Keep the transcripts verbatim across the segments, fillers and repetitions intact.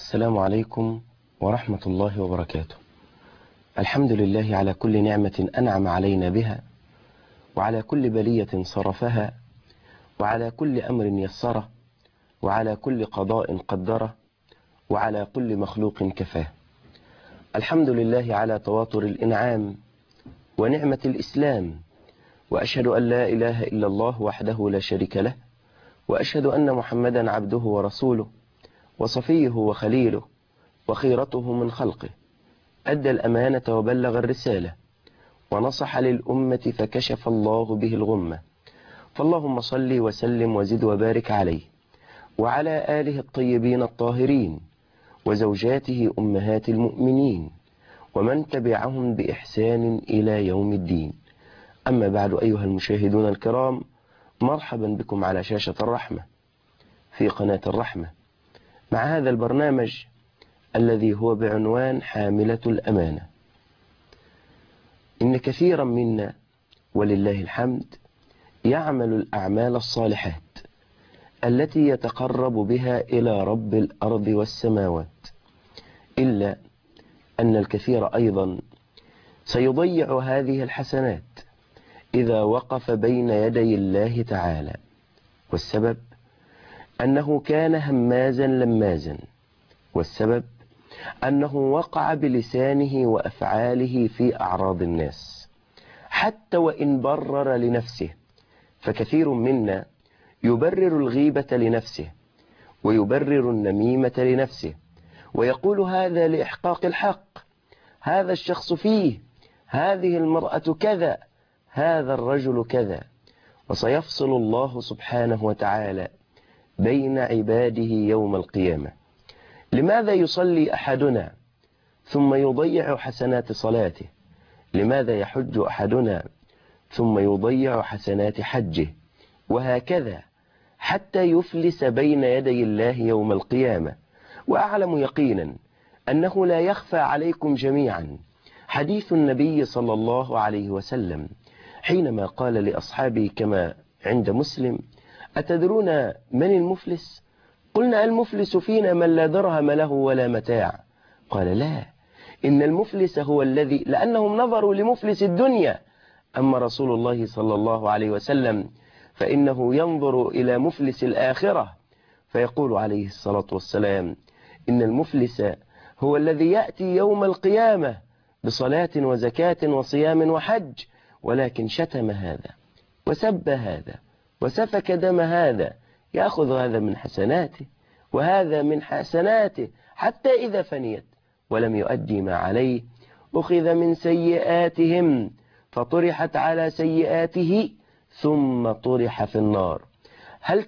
السلام عليكم ورحمة الله وبركاته. الحمد لله على كل نعمة أنعم علينا بها، وعلى كل بلية صرفها، وعلى كل أمر يسره، وعلى كل قضاء قدره، وعلى كل مخلوق كفاه. الحمد لله على تواتر الإنعام ونعمة الإسلام، وأشهد أن لا إله إلا الله وحده لا شريك له، وأشهد أن محمدا عبده ورسوله وصفيه وخليله وخيرته من خلقه، أدى الأمانة وبلغ الرسالة ونصح للأمة فكشف الله به الغمة. فاللهم صل وسلم وزد وبارك عليه وعلى آله الطيبين الطاهرين وزوجاته أمهات المؤمنين ومن تبعهم بإحسان إلى يوم الدين. أما بعد، أيها المشاهدون الكرام، مرحبا بكم على شاشة الرحمة في قناة الرحمة مع هذا البرنامج الذي هو بعنوان حاملة الأمانة. إن كثيرا منا ولله الحمد يعمل الأعمال الصالحات التي يتقرب بها إلى رب الأرض والسماوات، إلا أن الكثير أيضا سيضيع هذه الحسنات إذا وقف بين يدي الله تعالى، والسبب أنه كان همازا لمازا، والسبب أنه وقع بلسانه وأفعاله في أعراض الناس حتى وإن برر لنفسه. فكثير منا يبرر الغيبة لنفسه، ويبرر النميمة لنفسه، ويقول هذا لإحقاق الحق، هذا الشخص فيه، هذه المرأة كذا، هذا الرجل كذا. وسيفصل الله سبحانه وتعالى بين عباده يوم القيامة. لماذا يصلي أحدنا ثم يضيع حسنات صلاته؟ لماذا يحج أحدنا ثم يضيع حسنات حجه؟ وهكذا حتى يفلس بين يدي الله يوم القيامة. وأعلم يقينا أنه لا يخفى عليكم جميعا حديث النبي صلى الله عليه وسلم حينما قال لأصحابه كما عند مسلم: أتدرون من المفلس؟ قلنا: المفلس فينا من لا درهم له ولا متاع. قال: لا، إن المفلس هو الذي، لأنهم نظروا لمفلس الدنيا، أما رسول الله صلى الله عليه وسلم فإنه ينظر إلى مفلس الآخرة، فيقول عليه الصلاة والسلام: إن المفلس هو الذي يأتي يوم القيامة بصلاة وزكاة وصيام وحج، ولكن شتم هذا وسب هذا وسفك دم هذا، يأخذ هذا من حسناته وهذا من حسناته، حتى إذا فنيت ولم يؤدي ما عليه أخذ من سيئاتهم فطرحت على سيئاته ثم طرح في النار. هل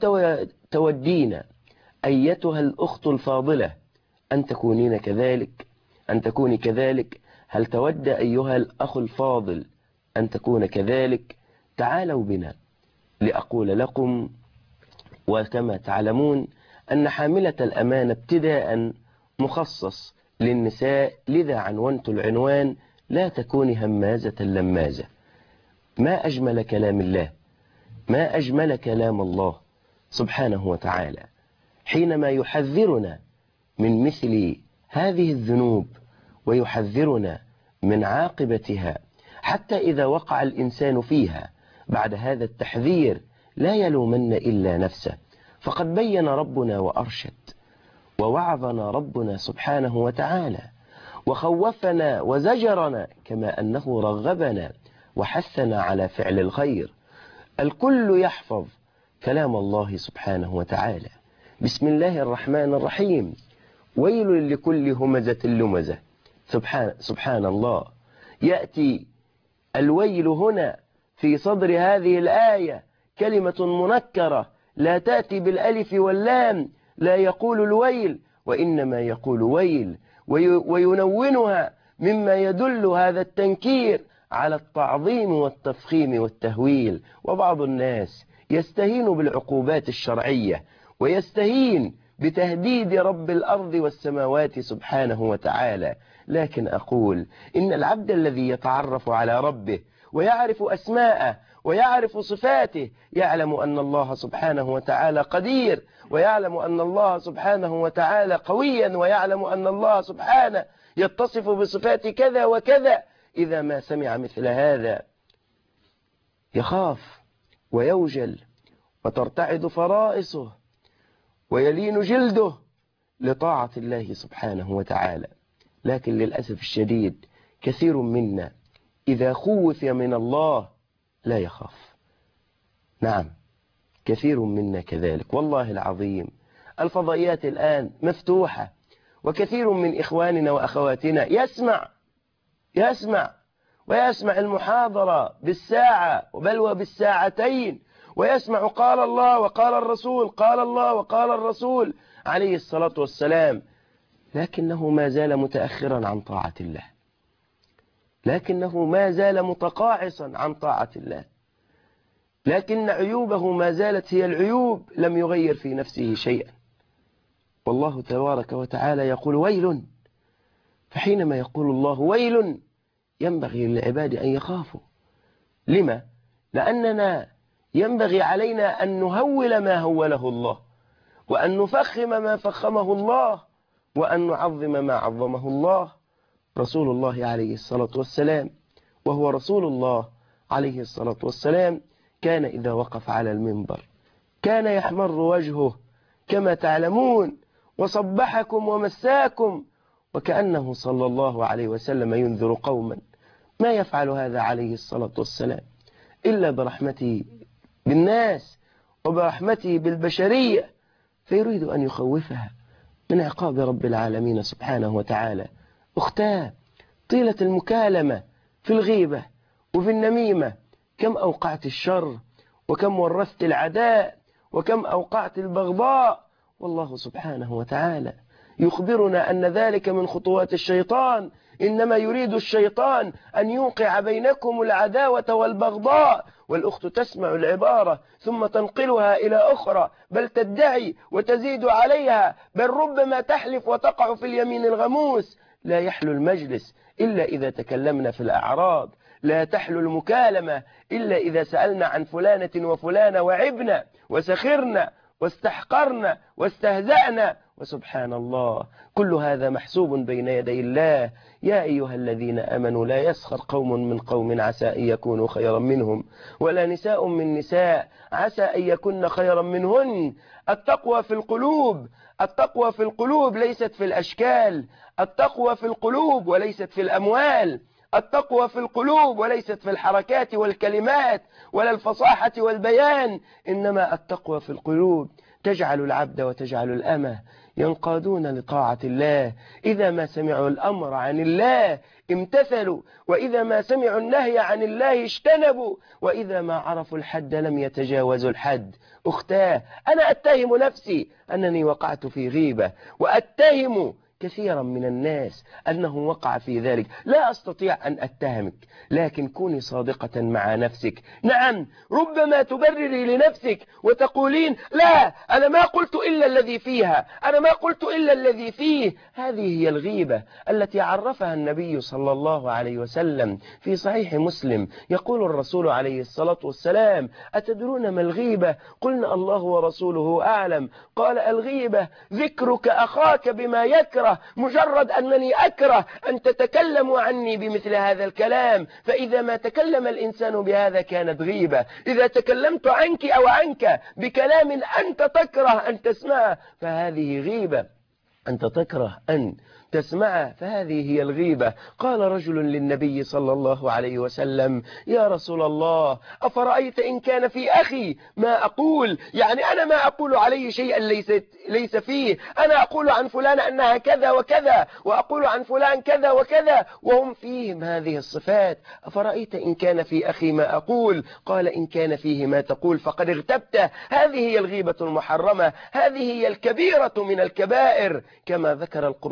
تودين أيتها الأخت الفاضلة أن تكونين كذلك، أن تكوني كذلك؟ هل تود أيها الأخ الفاضل أن تكون كذلك؟ تعالوا بنا لأقول لكم، وكما تعلمون أن حاملة الأمانة ابتداء مخصص للنساء، لذا عنونت العنوان: لا تكوني همازة لمازة. ما أجمل كلام الله، ما أجمل كلام الله سبحانه وتعالى حينما يحذرنا من مثل هذه الذنوب ويحذرنا من عاقبتها، حتى إذا وقع الإنسان فيها بعد هذا التحذير لا يلومن إلا نفسه. فقد بين ربنا وأرشد، ووعظنا ربنا سبحانه وتعالى، وخوفنا وزجرنا، كما أنه رغبنا وحثنا على فعل الخير. الكل يحفظ كلام الله سبحانه وتعالى. بسم الله الرحمن الرحيم: ويل لكل همزة لمزة. سبحان, سبحان الله، يأتي الويل هنا في صدر هذه الآية كلمة منكرة لا تأتي بالألف واللام، لا يقول الويل وإنما يقول ويل، وينونها مما يدل هذا التنكير على التعظيم والتفخيم والتهويل. وبعض الناس يستهين بالعقوبات الشرعية ويستهين بتهديد رب الأرض والسماوات سبحانه وتعالى. لكن أقول إن العبد الذي يتعرف على ربه ويعرف أسماءه ويعرف صفاته، يعلم أن الله سبحانه وتعالى قدير، ويعلم أن الله سبحانه وتعالى قويا، ويعلم أن الله سبحانه يتصف بصفات كذا وكذا، إذا ما سمع مثل هذا يخاف ويوجل وترتعد فرائصه ويلين جلده لطاعة الله سبحانه وتعالى. لكن للأسف الشديد كثير منا إذا خوف من الله لا يخاف. نعم، كثير منا كذلك والله العظيم. الفضائيات الآن مفتوحة، وكثير من إخواننا وأخواتنا يسمع يسمع ويسمع المحاضرة بالساعة بل وبالساعتين، ويسمع قال الله وقال الرسول، قال الله وقال الرسول عليه الصلاة والسلام، لكنه ما زال متأخرا عن طاعة الله، لكنه ما زال متقاعسا عن طاعة الله، لكن عيوبه ما زالت هي العيوب، لم يغير في نفسه شيئا. والله تبارك وتعالى يقول ويل، فحينما يقول الله ويل ينبغي للعباد أن يخافوا. لما؟ لأننا ينبغي علينا أن نهول ما هوله الله، وأن نفخم ما فخمه الله، وأن نعظم ما عظمه الله. رسول الله عليه الصلاة والسلام وهو رسول الله عليه الصلاة والسلام كان إذا وقف على المنبر كان يحمر وجهه كما تعلمون، وصبحكم ومساكم، وكأنه صلى الله عليه وسلم ينذر قوما. ما يفعل هذا عليه الصلاة والسلام إلا برحمته بالناس وبرحمته بالبشرية، فيريد أن يخوفها من عقاب رب العالمين سبحانه وتعالى. أختاه، طيلة المكالمة في الغيبة وفي النميمة كم أوقعت الشر، وكم ورثت العداء، وكم أوقعت البغضاء. والله سبحانه وتعالى يخبرنا أن ذلك من خطوات الشيطان، إنما يريد الشيطان أن يوقع بينكم العداوة والبغضاء. والأخت تسمع العبارة ثم تنقلها إلى أخرى، بل تدعي وتزيد عليها، بل ربما تحلف وتقع في اليمين الغموس. لا يحلو المجلس إلا إذا تكلمنا في الأعراض، لا تحلو المكالمة إلا إذا سألنا عن فلانة وفلانة وعبنا وسخرنا واستحقرنا واستهزأنا. وسبحان الله كل هذا محسوب بين يدي الله. يا أيها الذين آمنوا لا يسخر قوم من قوم عسى أن يكونوا خيرا منهم، ولا نساء من نساء عسى أن يكون خيرا منهن. التقوى في القلوب، التقوى في القلوب ليست في الأشكال، التقوى في القلوب وليست في الأموال، التقوى في القلوب وليست في الحركات والكلمات ولا الفصاحة والبيان، إنما التقوى في القلوب تجعل العبد وتجعل الأمة ينقادون لطاعة الله. إذا ما سمعوا الأمر عن الله امتثلوا، وإذا ما سمعوا النهي عن الله اجتنبوا، وإذا ما عرفوا الحد لم يتجاوزوا الحد. أختاه، أنا أتهم نفسي أنني وقعت في غيبة، وأتهم كثيرا من الناس أنه وقع في ذلك. لا أستطيع أن أتهمك، لكن كوني صادقة مع نفسك. نعم، ربما تبرري لنفسك وتقولين لا أنا ما قلت إلا الذي فيها، أنا ما قلت إلا الذي فيه. هذه هي الغيبة التي عرفها النبي صلى الله عليه وسلم في صحيح مسلم. يقول الرسول عليه الصلاة والسلام أتدرون ما الغيبة؟ قلنا الله ورسوله أعلم. قال الغيبة ذكرك أخاك بما يكره، مجرد أنني أكره أن تتكلموا عني بمثل هذا الكلام، فإذا ما تكلم الإنسان بهذا كانت غيبة. إذا تكلمت عنك أو عنك بكلام أنت تكره أن تسمعه فهذه غيبة، أنت تكره أن تسمع فهذه هي الغيبة. قال رجل للنبي صلى الله عليه وسلم يا رسول الله أفرأيت إن كان في أخي ما أقول؟ يعني أنا ما أقول عليه شيئا ليس, ليس فيه، أنا أقول عن فلان أنها كذا وكذا، وأقول عن فلان كذا وكذا، وهم فيهم هذه الصفات. أفرأيت إن كان في أخي ما أقول؟ قال إن كان فيه ما تقول فقد اغتبته. هذه هي الغيبة المحرمة، هذه هي الكبيرة من الكبائر، كما ذكر القرطبي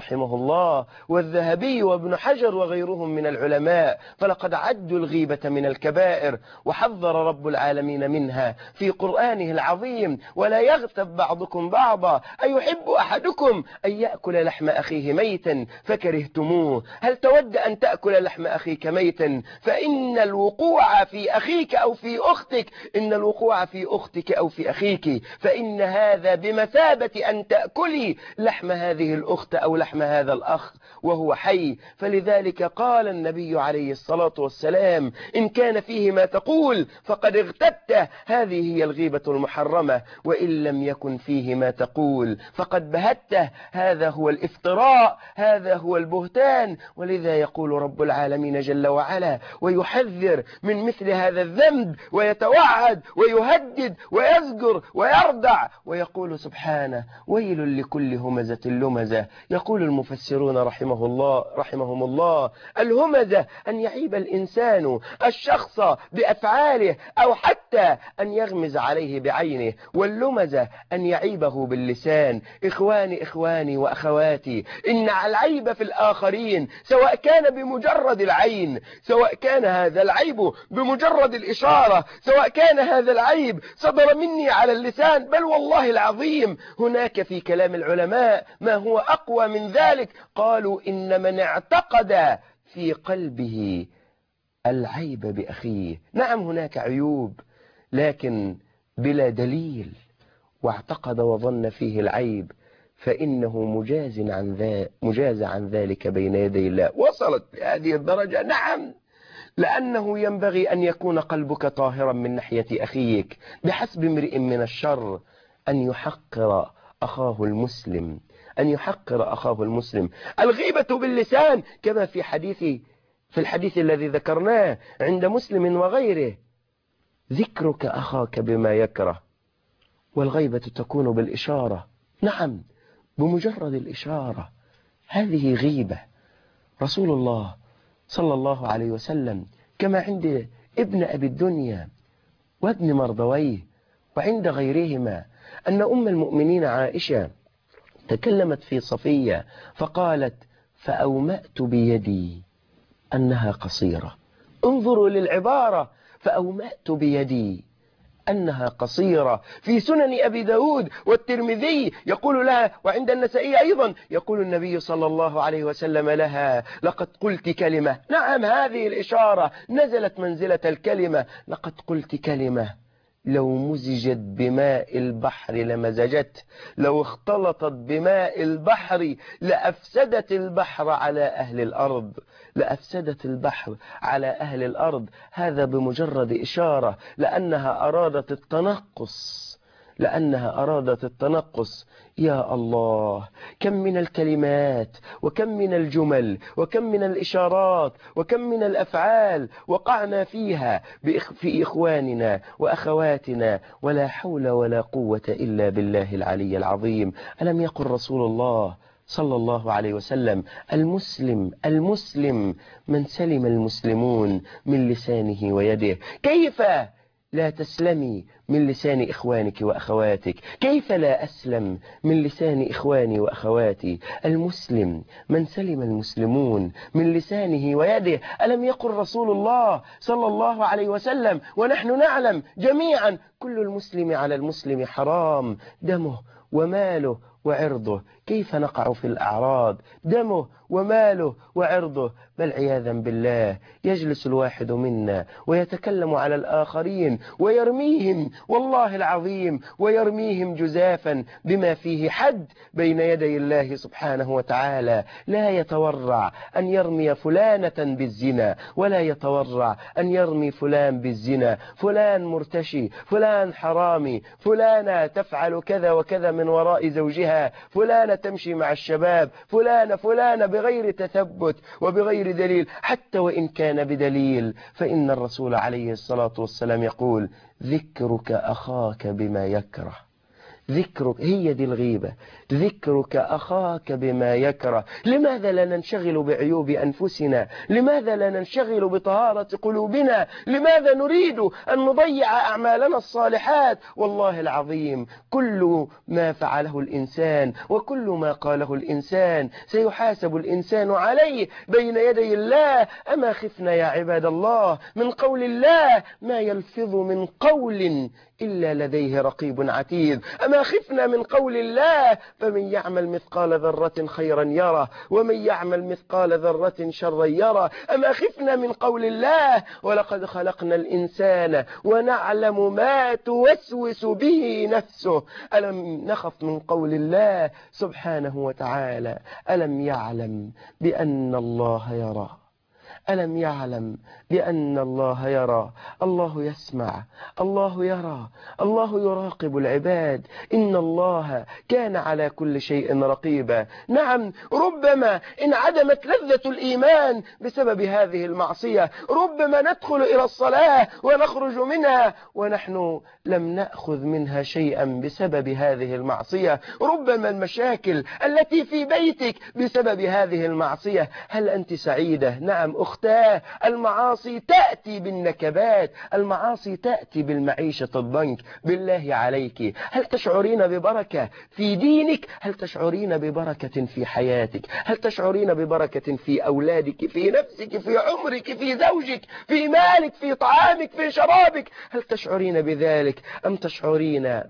رحمه الله والذهبي وابن حجر وغيرهم من العلماء، فلقد عدوا الغيبة من الكبائر، وحذر رب العالمين منها في قرآنه العظيم: ولا يغتب بعضكم بعضا أيحب أحدكم أن يأكل لحم أخيه ميتا فكرهتموه. هل تود أن تأكل لحم أخيك ميتا؟ فإن الوقوع في أخيك أو في أختك إن الوقوع في أختك أو في أخيك فإن هذا بمثابة أن تأكلي لحم هذه الأخت أو لحم هذا الأخ وهو حي. فلذلك قال النبي عليه الصلاة والسلام: إن كان فيه ما تقول فقد اغتبته، هذه هي الغيبة المحرمة. وإن لم يكن فيه ما تقول فقد بهته، هذا هو الافتراء، هذا هو البهتان. ولذا يقول رب العالمين جل وعلا ويحذر من مثل هذا الذنب، ويتوعد ويهدد ويزجر ويردع، ويقول سبحانه: ويل لكل همزة لمزة. يقول المفسرون رحمه الله رحمهم الله: الهمزة أن يعيب الإنسان الشخص بأفعاله أو حتى أن يغمز عليه بعينه، واللمزة أن يعيبه باللسان. إخواني إخواني وأخواتي، إن العيب في الآخرين سواء كان بمجرد العين، سواء كان هذا العيب بمجرد الإشارة، سواء كان هذا العيب صدر مني على اللسان، بل والله العظيم هناك في كلام العلماء ما هو أقوى من ذلك. قالوا: إن من اعتقد في قلبه العيب بأخيه، نعم هناك عيوب لكن بلا دليل، واعتقد وظن فيه العيب، فإنه مجاز عن ذا مجاز عن ذلك بين يدي الله. وصلت لهذه الدرجة؟ نعم، لأنه ينبغي أن يكون قلبك طاهرا من ناحية أخيك. بحسب امرئ من الشر أن يحقر أخاه المسلم أن يحقر أخاه المسلم. الغيبة باللسان كما في حديث في الحديث الذي ذكرناه عند مسلم وغيره: ذكرك أخاك بما يكره. والغيبة تكون بالإشارة، نعم بمجرد الإشارة، هذه غيبة. رسول الله صلى الله عليه وسلم كما عند ابن أبي الدنيا وابن مردويه وعند غيرهما أن أم المؤمنين عائشة تكلمت في صفية فقالت: فأومأت بيدي أنها قصيرة. انظروا للعبارة، فأومأت بيدي أنها قصيرة. في سنن أبي داود والترمذي يقول لها، وعند النسائي أيضا، يقول النبي صلى الله عليه وسلم لها: لقد قلت كلمة. نعم، هذه الإشارة نزلت منزلة الكلمة. لقد قلت كلمة لو مزجت بماء البحر لمزجت، لو اختلطت بماء البحر لأفسدت البحر على أهل الأرض لأفسدت البحر على أهل الأرض. هذا بمجرد إشارة، لأنها أرادت التنقص لأنها أرادت التنقص. يا الله، كم من الكلمات وكم من الجمل وكم من الإشارات وكم من الأفعال وقعنا فيها في إخواننا وأخواتنا، ولا حول ولا قوة إلا بالله العلي العظيم. ألم يقل رسول الله صلى الله عليه وسلم: المسلم المسلم من سلم المسلمون من لسانه ويده؟ كيف لا تسلمي من لسان إخوانك وأخواتك؟ كيف لا أسلم من لسان إخواني وأخواتي؟ المسلم من سلم المسلمون من لسانه ويده. ألم يقل رسول الله صلى الله عليه وسلم ونحن نعلم جميعا: كل المسلم على المسلم حرام، دمه وماله وعرضه. كيف نقع في الأعراض؟ دمه وماله وعرضه. بل عياذا بالله يجلس الواحد منا ويتكلم على الآخرين ويرميهم، والله العظيم ويرميهم جزافا بما فيه حد بين يدي الله سبحانه وتعالى. لا يتورع أن يرمي فلانة بالزنا، ولا يتورع أن يرمي فلان بالزنا، فلان مرتشي، فلان حرامي، فلانة تفعل كذا وكذا من وراء زوجها، فلانة تمشي مع الشباب، فلانة فلانة بغير تثبت وبغير دليل. حتى وإن كان بدليل، فإن الرسول عليه الصلاة والسلام يقول: ذكرك أخاك بما يكره ذكرك، هي دي الغيبة، ذكرك أخاك بما يكره. لماذا لا ننشغل بعيوب أنفسنا؟ لماذا لا ننشغل بطهارة قلوبنا؟ لماذا نريد أن نضيع أعمالنا الصالحات؟ والله العظيم كل ما فعله الإنسان وكل ما قاله الإنسان سيحاسب الإنسان عليه بين يدي الله. أما خفنا يا عباد الله من قول الله ما يلفظ من قول إلا لديه رقيب عتيد. أما خفنا من قول الله فمن يعمل مثقال ذرة خيرا يره ومن يعمل مثقال ذرة شرا يره. أما خفنا من قول الله ولقد خلقنا الإنسان ونعلم ما توسوس به نفسه. ألم نخف من قول الله سبحانه وتعالى ألم يعلم بأن الله يرى؟ ألم يعلم بأن الله يرى؟ الله يسمع، الله يرى، الله يراقب العباد. إن الله كان على كل شيء رقيبا. نعم، ربما انعدمت لذة الإيمان بسبب هذه المعصية، ربما ندخل إلى الصلاة ونخرج منها ونحن لم نأخذ منها شيئا بسبب هذه المعصية، ربما المشاكل التي في بيتك بسبب هذه المعصية. هل أنت سعيدة؟ نعم أختاه، المعاصي تأتي بالنكبات، المعاصي تأتي بالمعيشة الضنك. بالله عليك، هل تشعرين ببركة في دينك؟ هل تشعرين ببركة في حياتك؟ هل تشعرين ببركة في أولادك، في نفسك، في عمرك، في زوجك، في مالك، في طعامك، في شرابك؟ هل تشعرين بذلك أم تشعرين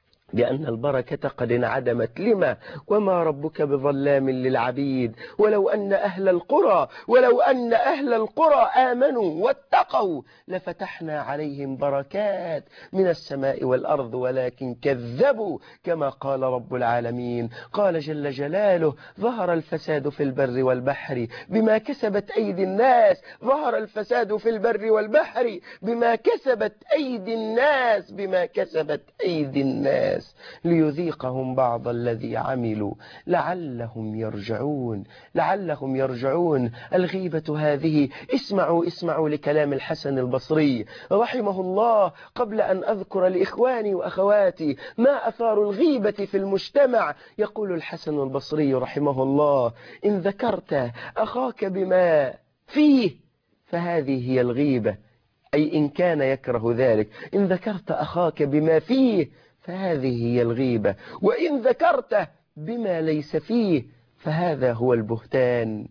بأن البركة قد انعدمت؟ لما؟ وما ربك بظلام للعبيد. ولو أن أهل القرى ولو أن أهل القرى آمنوا واتقوا لفتحنا عليهم بركات من السماء والأرض ولكن كذبوا كما قال رب العالمين. قال جل جلاله ظهر الفساد في البر والبحر بما كسبت أيدي الناس. ظهر الفساد في البر والبحر بما كسبت أيدي الناس بما كسبت أيدي الناس ليذيقهم بعض الذي عملوا لعلهم يرجعون لعلهم يرجعون. الغيبة هذه، اسمعوا اسمعوا لكلام الحسن البصري رحمه الله قبل أن أذكر لإخواني وأخواتي ما أثار الغيبة في المجتمع. يقول الحسن البصري رحمه الله إن ذكرت أخاك بما فيه فهذه هي الغيبة، أي إن كان يكره ذلك. إن ذكرت أخاك بما فيه فهذه هي الغيبة، وإن ذكرته بما ليس فيه فهذا هو البهتان.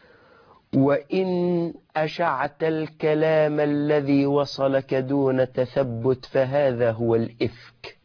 وإن أشعت الكلام الذي وصلك دون تثبت فهذا هو الإفك.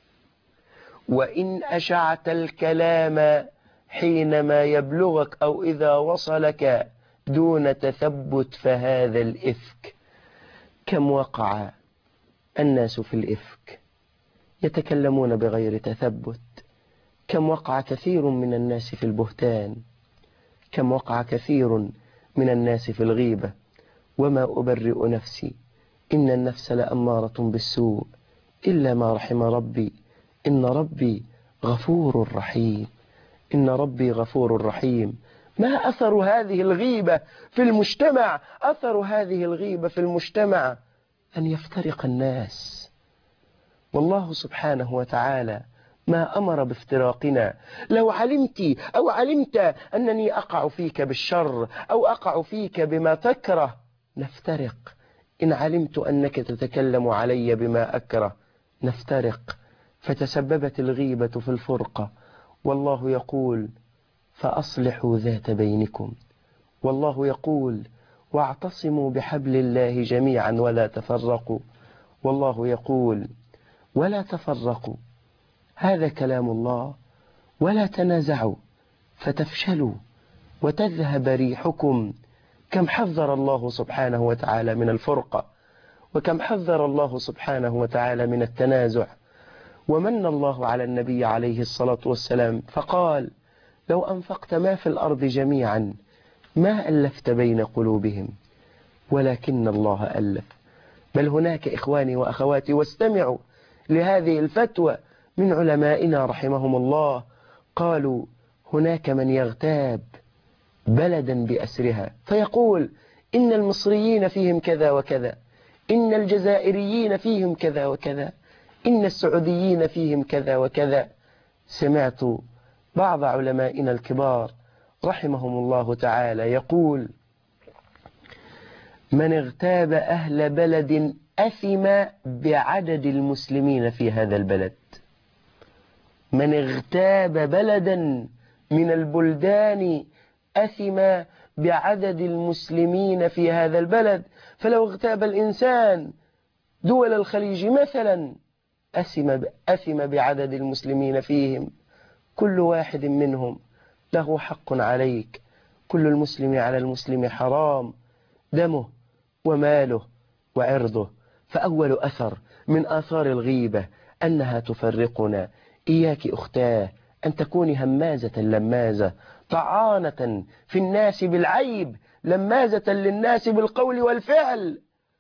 وإن أشعت الكلام حينما يبلغك أو إذا وصلك دون تثبت فهذا الإفك. كم وقع الناس في الإفك يتكلمون بغير تثبت. كم وقع كثير من الناس في البهتان. كم وقع كثير من الناس في الغيبة. وما أبرئ نفسي إن النفس لأمارة بالسوء إلا ما رحم ربي إن ربي غفور رحيم. إن ربي غفور رحيم. ما أثر هذه الغيبة في المجتمع؟ أثر هذه الغيبة في المجتمع أن يفترق الناس. والله سبحانه وتعالى ما أمر بافتراقنا. لو علمت أو علمت أنني أقع فيك بالشر أو أقع فيك بما تكره نفترق. إن علمت أنك تتكلم علي بما أكره نفترق. فتسببت الغيبة في الفرقة. والله يقول فأصلحوا ذات بينكم. والله يقول واعتصموا بحبل الله جميعا ولا تفرقوا. والله يقول ولا تفرقوا. هذا كلام الله. ولا تنازعوا فتفشلوا وتذهب ريحكم. كم حذر الله سبحانه وتعالى من الفرقة، وكم حذر الله سبحانه وتعالى من التنازع. ومن الله على النبي عليه الصلاة والسلام فقال لو أنفقت ما في الأرض جميعا ما ألفت بين قلوبهم ولكن الله ألف. بل هناك إخواني وأخواتي واستمعوا لهذه الفتوى من علمائنا رحمهم الله. قالوا هناك من يغتاب بلدا بأسرها فيقول إن المصريين فيهم كذا وكذا، إن الجزائريين فيهم كذا وكذا، إن السعوديين فيهم كذا وكذا. سمعت بعض علمائنا الكبار رحمهم الله تعالى يقول: من اغتاب أهل بلد أثم بعدد المسلمين في هذا البلد. من اغتاب بلدا من البلدان أثم بعدد المسلمين في هذا البلد. فلو اغتاب الإنسان دول الخليج مثلا أثم أثم بعدد المسلمين فيهم. كل واحد منهم له حق عليك. كل المسلم على المسلم حرام دمه وماله وعرضه. فأول أثر من آثار الغيبة أنها تفرقنا. إياك أختاه أن تكوني همازة لمازة، طعانة في الناس بالعيب، لمازة للناس بالقول والفعل.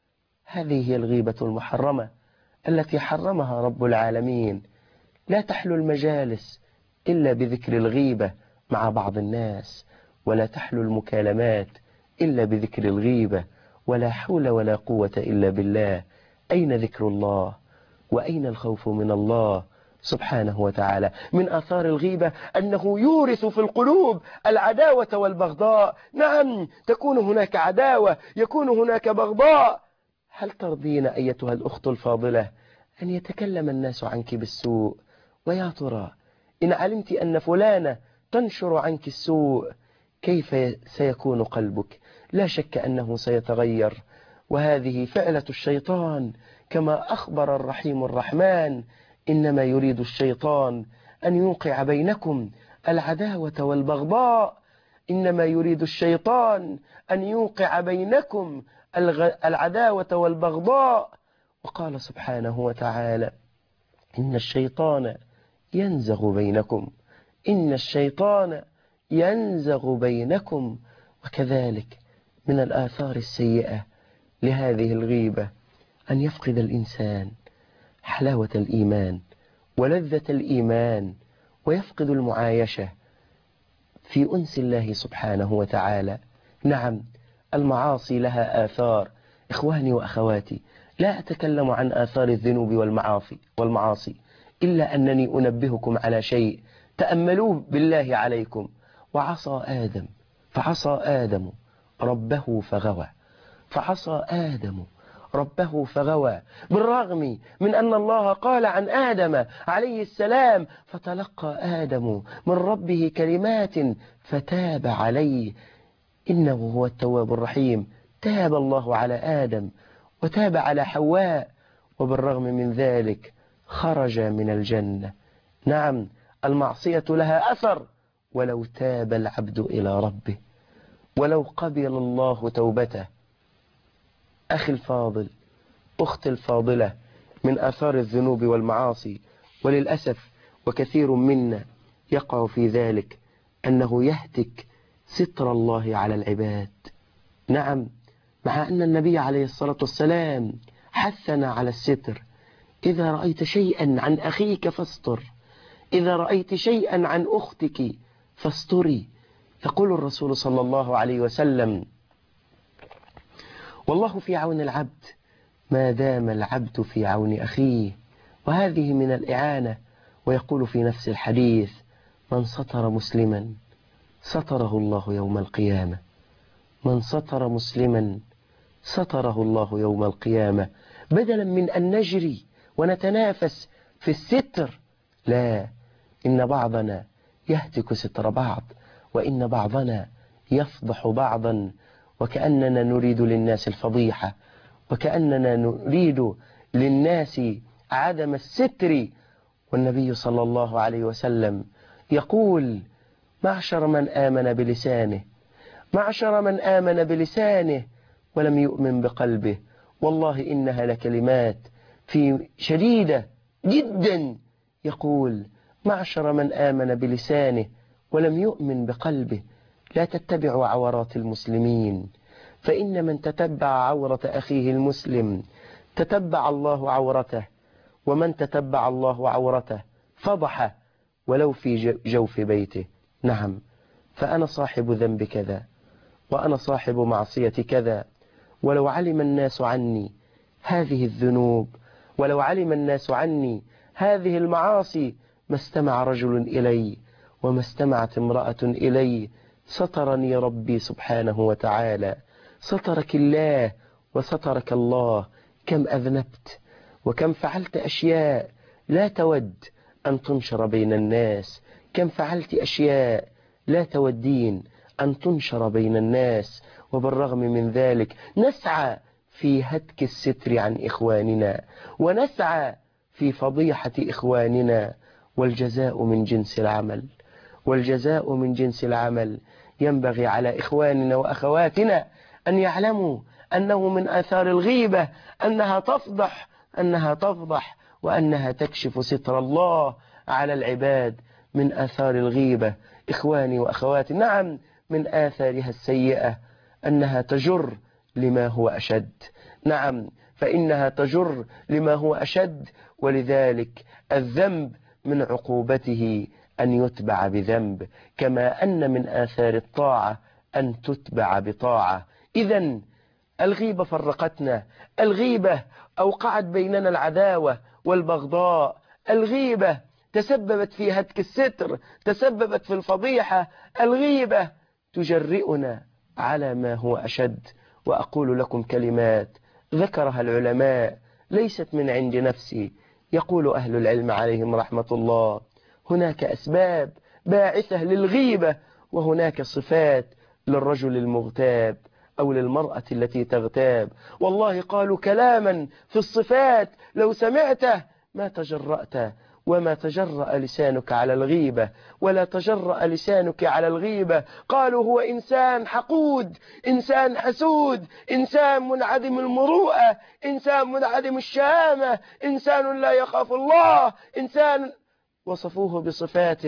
هذه هي الغيبة المحرمة التي حرمها رب العالمين. لا تحلو المجالس إلا بذكر الغيبة مع بعض الناس، ولا تحلو المكالمات إلا بذكر الغيبة. ولا حول ولا قوة إلا بالله. أين ذكر الله وأين الخوف من الله سبحانه وتعالى؟ من آثار الغيبة أنه يورث في القلوب العداوة والبغضاء. نعم، تكون هناك عداوة، يكون هناك بغضاء. هل ترضين أيتها الأخت الفاضلة أن يتكلم الناس عنك بالسوء؟ ويا ترى إن علمت أن فلانة تنشر عنك السوء كيف سيكون قلبك؟ لا شك أنه سيتغير. وهذه فعلة الشيطان، كما أخبر الرحيم الرحمن: إنما يريد الشيطان أن يوقع بينكم العداوة والبغضاء. إنما يريد الشيطان أن يوقع بينكم العداوة والبغضاء. وقال سبحانه وتعالى: إن الشيطان ينزغ بينكم إن الشيطان ينزغ بينكم. وكذلك من الآثار السيئة لهذه الغيبة أن يفقد الإنسان حلاوة الإيمان ولذة الإيمان، ويفقد المعايشة في أنس الله سبحانه وتعالى. نعم، المعاصي لها آثار. إخواني وأخواتي، لا أتكلم عن آثار الذنوب والمعاصي والمعاصي إلا أنني أنبهكم على شيء تأملوه بالله عليكم. وعصى آدم فعصى آدم ربه فغوى فعصى آدم ربه فغوى. بالرغم من أن الله قال عن آدم عليه السلام: فتلقى آدم من ربه كلمات فتاب عليه إنه هو التواب الرحيم. تاب الله على آدم وتاب على حواء، وبالرغم من ذلك خرج من الجنة. نعم، المعصية لها أثر. ولو تاب العبد إلى ربه، ولو قبل الله توبته. أخي الفاضل، أختي الفاضلة، من آثار الذنوب والمعاصي، وللأسف وكثير منا يقع في ذلك، أنه يهتك ستر الله على العباد. نعم، مع أن النبي عليه الصلاة والسلام حثنا على الستر. إذا رأيت شيئا عن أخيك فاستر، إذا رأيت شيئا عن أختك فاستري. يقول الرسول صلى الله عليه وسلم: والله في عون العبد ما دام العبد في عون أخيه. وهذه من الإعانة. ويقول في نفس الحديث: من ستر مسلما ستره الله يوم القيامة. من ستر مسلما ستره الله يوم القيامة. بدلا من أن نجري ونتنافس في الستر، لا، إن بعضنا يهتك ستر بعض، وإن بعضنا يفضح بعضا، وكأننا نريد للناس الفضيحة، وكأننا نريد للناس عدم الستر. والنبي صلى الله عليه وسلم يقول: معشر من آمن بلسانه معشر من آمن بلسانه ولم يؤمن بقلبه، والله إنها لكلمات في شديدة جدا. يقول: معشر من آمن بلسانه ولم يؤمن بقلبه، لا تتبعوا عورات المسلمين، فإن من تتبع عورة أخيه المسلم تتبع الله عورته، ومن تتبع الله عورته فضحه ولو في جوف بيته. نعم، فأنا صاحب ذنب كذا، وأنا صاحب معصية كذا، ولو علم الناس عني هذه الذنوب ولو علم الناس عني هذه المعاصي ما استمع رجل إلي وما استمعت امرأة إلي. سترني ربي سبحانه وتعالى، سترك الله وسترك الله. كم أذنبت وكم فعلت أشياء لا تود أن تنشر بين الناس، كم فعلت أشياء لا تودين أن تنشر بين الناس، وبالرغم من ذلك نسعى في هتك الستر عن إخواننا، ونسعى في فضيحة إخواننا. والجزاء من جنس العمل، والجزاء من جنس العمل. ينبغي على إخواننا وأخواتنا أن يعلموا أنه من آثار الغيبة أنها تفضح، أنها تفضح وأنها تكشف ستر الله على العباد. من آثار الغيبة إخواني وأخواتي، نعم من آثارها السيئة أنها تجر لما هو أشد، نعم فإنها تجر لما هو أشد. ولذلك الذنب من عقوبته أن يتبع بذنب، كما أن من آثار الطاعة أن تتبع بطاعة. إذن الغيبة فرقتنا، الغيبة أوقعت بيننا العداوة والبغضاء، الغيبة تسببت في هتك الستر، تسببت في الفضيحة، الغيبة تجرئنا على ما هو أشد. وأقول لكم كلمات ذكرها العلماء ليست من عند نفسي، يقول أهل العلم عليهم رحمة الله: هناك أسباب باعثة للغيبة، وهناك صفات للرجل المغتاب أو للمرأة التي تغتاب. والله قالوا كلاما في الصفات لو سمعته ما تجرأت، وما تجرأ لسانك على الغيبة، ولا تجرأ لسانك على الغيبة. قالوا هو إنسان حقود، إنسان حسود، إنسان منعدم المروءة، إنسان منعدم الشهامة، إنسان لا يخاف الله، إنسان. وصفوه بصفات.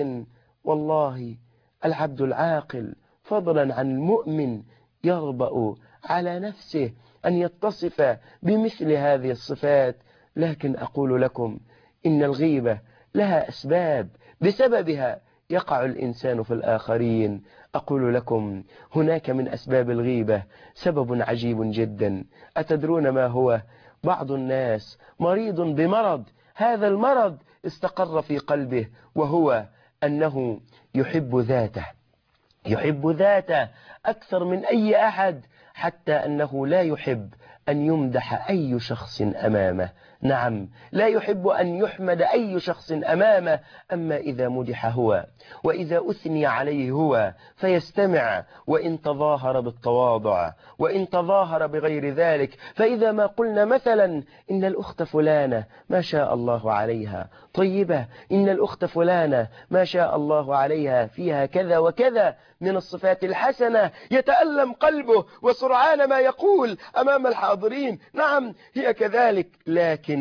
والله العبد العاقل فضلا عن المؤمن يربأ على نفسه أن يتصف بمثل هذه الصفات. لكن أقول لكم إن الغيبة لها أسباب، بسببها يقع الإنسان في الآخرين. أقول لكم هناك من أسباب الغيبة سبب عجيب جدا. أتدرون ما هو؟ بعض الناس مريض بمرض، هذا المرض استقر في قلبه، وهو أنه يحب ذاته، يحب ذاته أكثر من أي أحد، حتى أنه لا يحب أن يمدح أي شخص أمامه. نعم لا يحب أن يحمد أي شخص أمامه. أما إذا مدح هو وإذا أثني عليه هو فيستمع، وإن تظاهر بالتواضع وإن تظاهر بغير ذلك. فإذا ما قلنا مثلا إن الأخت فلانة ما شاء الله عليها طيبة، إن الأخت فلانة ما شاء الله عليها فيها كذا وكذا من الصفات الحسنة، يتألم قلبه وسرعان ما يقول أمام الحاضرين: نعم هي كذلك. لكن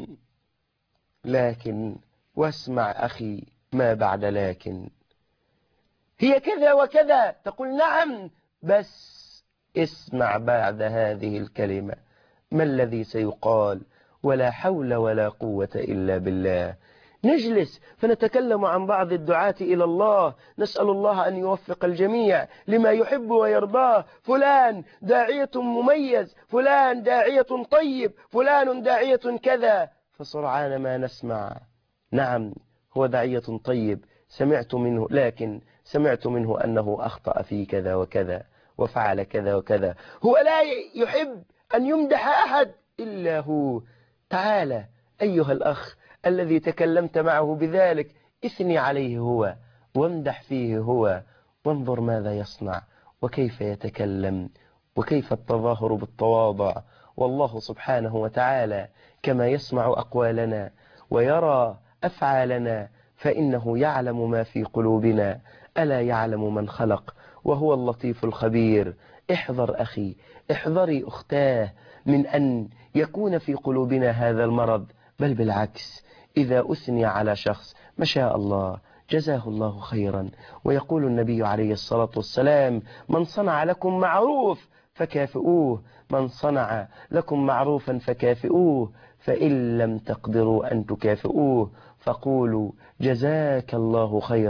لكن واسمع أخي ما بعد لكن، هي كذا وكذا، تقول نعم، بس اسمع بعد هذه الكلمة ما الذي سيقال: ولا حول ولا قوة إلا بالله. نجلس فنتكلم عن بعض الدعاة إلى الله، نسأل الله أن يوفق الجميع لما يحب ويرضاه. فلان داعية مميز، فلان داعية طيب، فلان داعية كذا، فسرعان ما نسمع: نعم هو داعية طيب، سمعت منه، لكن سمعت منه أنه أخطأ في كذا وكذا وفعل كذا وكذا. هو لا يحب أن يمدح أحد إلا هو. تعالى أيها الأخ الذي تكلمت معه بذلك، اثني عليه هو وامدح فيه هو، وانظر ماذا يصنع وكيف يتكلم وكيف التظاهر بالتواضع. والله سبحانه وتعالى كما يسمع أقوالنا ويرى أفعالنا فإنه يعلم ما في قلوبنا. ألا يعلم من خلق وهو اللطيف الخبير. احذر أخي، احذري أختاه من أن يكون في قلوبنا هذا المرض، بل بالعكس إذا أثني على شخص ما شاء الله جزاه الله خيرا. ويقول النبي عليه الصلاة والسلام: من صنع لكم معروف فكافئوه، من صنع لكم معروفا فكافئوه، فإن لم تقدروا أن تكافئوه فقولوا جزاك الله خيرا،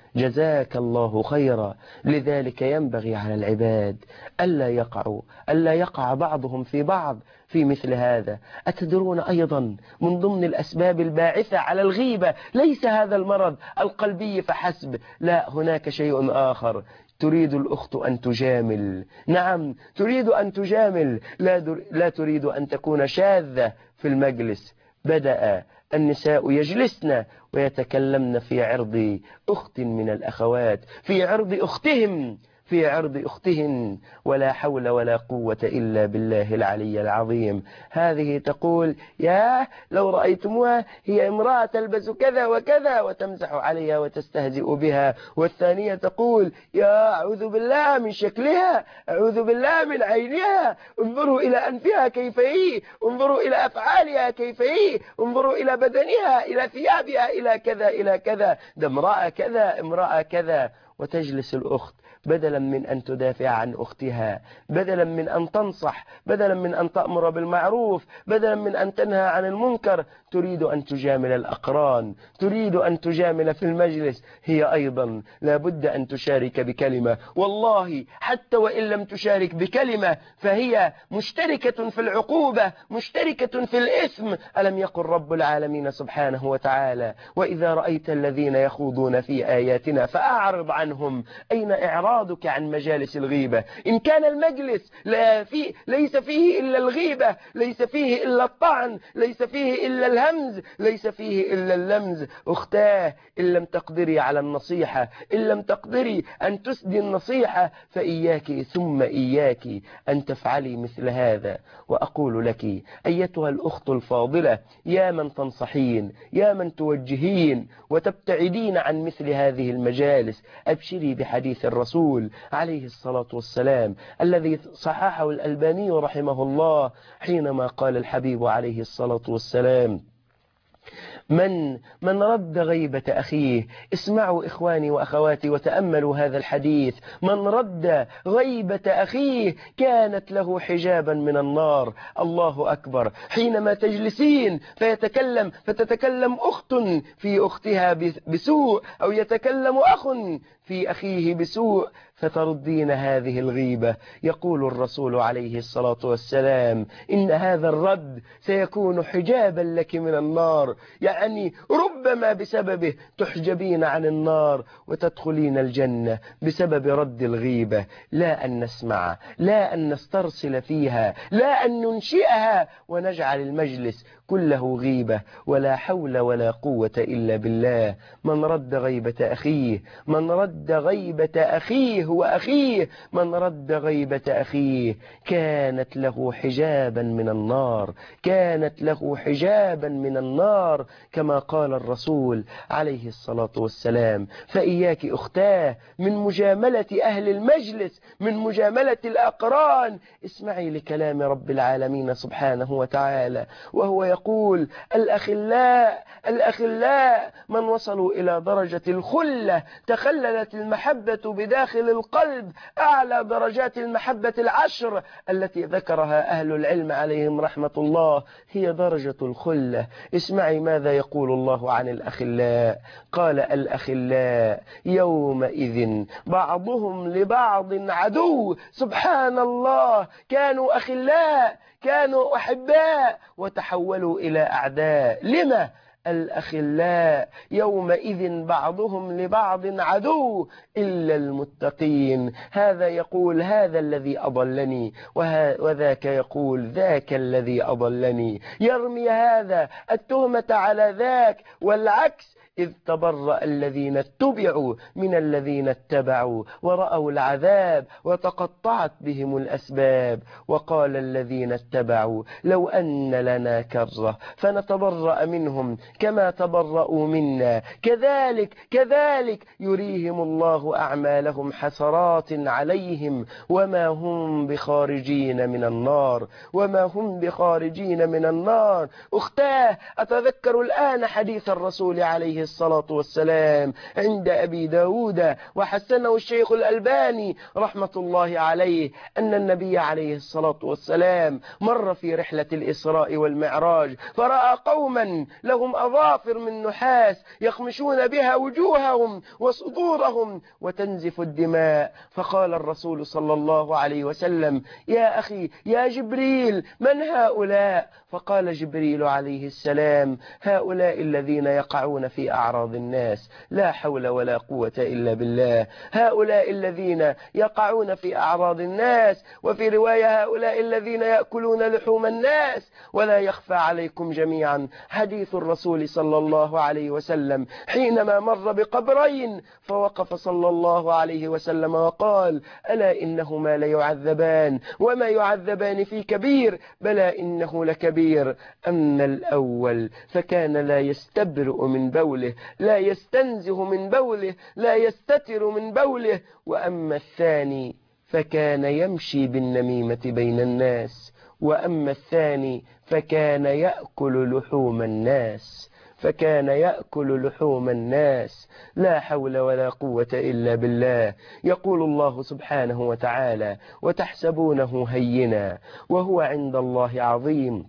جزاك الله خيرا. لذلك ينبغي على العباد ألا يقعوا ألا يقع بعضهم في بعض في مثل هذا. أتدرون أيضا من ضمن الأسباب الباعثة على الغيبة ليس هذا المرض القلبي فحسب، لا، هناك شيء آخر. تريد الأخت أن تجامل، نعم تريد أن تجامل، لا, در... لا تريد أن تكون شاذة في المجلس. بدأ النساء يجلسن ويتكلمن في عرض أخت من الأخوات، في عرض أختهم في عرض أختهن، ولا حول ولا قوة إلا بالله العلي العظيم. هذه تقول: يا لو رأيتموها هي امرأة تلبس كذا وكذا، وتمزح عليها وتستهزئ بها. والثانية تقول: يا أعوذ بالله من شكلها، أعوذ بالله من عينها، انظروا إلى أنفها كيف هي، انظروا إلى أفعالها كيف هي، انظروا إلى بدنها، إلى ثيابها، إلى كذا إلى كذا، ده امرأة كذا امرأة كذا. وتجلس الأخت بدلا من أن تدافع عن أختها، بدلا من أن تنصح، بدلا من أن تأمر بالمعروف، بدلا من أن تنهى عن المنكر، تريد أن تجامل الأقران، تريد أن تجامل في المجلس. هي أيضا لابد أن تشارك بكلمة، والله حتى وإن لم تشارك بكلمة فهي مشتركة في العقوبة، مشتركة في الإثم. ألم يقل رب العالمين سبحانه وتعالى: وإذا رأيت الذين يخوضون في آياتنا فأعرض عنهم. أين إعراضك عن مجالس الغيبة؟ إن كان المجلس لا في ليس فيه إلا الغيبة، ليس فيه إلا الطعن، ليس فيه إلا الهمز، ليس فيه إلا اللمز، أختاه إن لم تقدري على النصيحة، إن لم تقدري أن تسدي النصيحة، فإياك ثم إياك أن تفعلي مثل هذا. وأقول لك أيتها الأخت الفاضلة، يا من تنصحين، يا من توجهين وتبتعدين عن مثل هذه المجالس، أبشري بحديث الرسول عليه الصلاة والسلام الذي صححه الألباني رحمه الله، حينما قال الحبيب عليه الصلاة والسلام: من من رد غيبة أخيه. اسمعوا إخواني وأخواتي وتأملوا هذا الحديث: من رد غيبة أخيه كانت له حجابا من النار. الله أكبر. حينما تجلسين فيتكلم فتتكلم أخت في أختها بسوء، أو يتكلم أخ في أخيه بسوء، فتردين هذه الغيبة، يقول الرسول عليه الصلاة والسلام: إن هذا الرد سيكون حجابا لك من النار. يعني ربما بسببه تحجبين عن النار وتدخلين الجنة بسبب رد الغيبة. لا أن نسمع، لا أن نسترسل فيها، لا أن ننشئها ونجعل المجلس كله غيبة. ولا حول ولا قوة إلا بالله. من رد غيبة أخيه، من رد غيبة أخيه وأخيه، من رد غيبة أخيه كانت له حجابا من النار، كانت له حجابا من النار، كما قال الرسول عليه الصلاة والسلام. فإياك أختاه من مجاملة أهل المجلس، من مجاملة الأقران. اسمعي لكلام رب العالمين سبحانه وتعالى وهو يقول: الأخلاء الأخلاء من وصلوا إلى درجة الخلة تخللت المحبة بداخل القلب، أعلى درجات المحبة العشر التي ذكرها أهل العلم عليهم رحمة الله هي درجة الخلة. اسمعي ماذا يقول الله عن الأخلاء. قال: الأخلاء يومئذ بعضهم لبعض عدو. سبحان الله، كانوا أخلاء، كانوا أحباء، وتحولوا إلى أعداء. لما؟ الأخلاء يومئذ بعضهم لبعض عدو إلا المتقين. هذا يقول: هذا الذي أضلني، وذاك يقول: ذاك الذي أضلني. يرمي هذا التهمة على ذاك، والعكس: إذ تبرأ الذين اتبعوا من الذين اتبعوا ورأوا العذاب وتقطعت بهم الأسباب. وقال الذين اتبعوا: لو أن لنا كرة فنتبرأ منهم كما تبرأوا منا كذلك كذلك يريهم الله أعمالهم حسرات عليهم وما هم بخارجين من النار وما هم بخارجين من النار. أختاه، أتذكر الآن حديث الرسول عليه الصلاة والسلام عند أبي داود وحسنه الشيخ الألباني رحمة الله عليه أن النبي عليه الصلاة والسلام مر في رحلة الإسراء والمعراج فرأى قوما لهم أظافر من نحاس يخمشون بها وجوههم وصدورهم وتنزف الدماء، فقال الرسول صلى الله عليه وسلم: يا أخي يا جبريل من هؤلاء؟ فقال جبريل عليه السلام: هؤلاء الذين يقعون في أعراض الناس، لا حول ولا قوة إلا بالله. هؤلاء الذين يقعون في أعراض الناس، وفي رواية هؤلاء الذين يأكلون لحوم الناس. ولا يخفى عليكم جميعا حديث الرسول صلى الله عليه وسلم حينما مر بقبرين فوقف صلى الله عليه وسلم وقال: ألا إنهما ليعذبان وما يعذبان في كبير، بلى إنه لكبير. أما الأول فكان لا يستبرئ من بوله، لا يستنزه من بوله، لا يستتر من بوله. وأما الثاني فكان يمشي بالنميمة بين الناس. وأما الثاني فكان يأكل لحوم الناس فكان يأكل لحوم الناس لا حول ولا قوة إلا بالله. يقول الله سبحانه وتعالى: وتحسبونه هينا وهو عند الله عظيم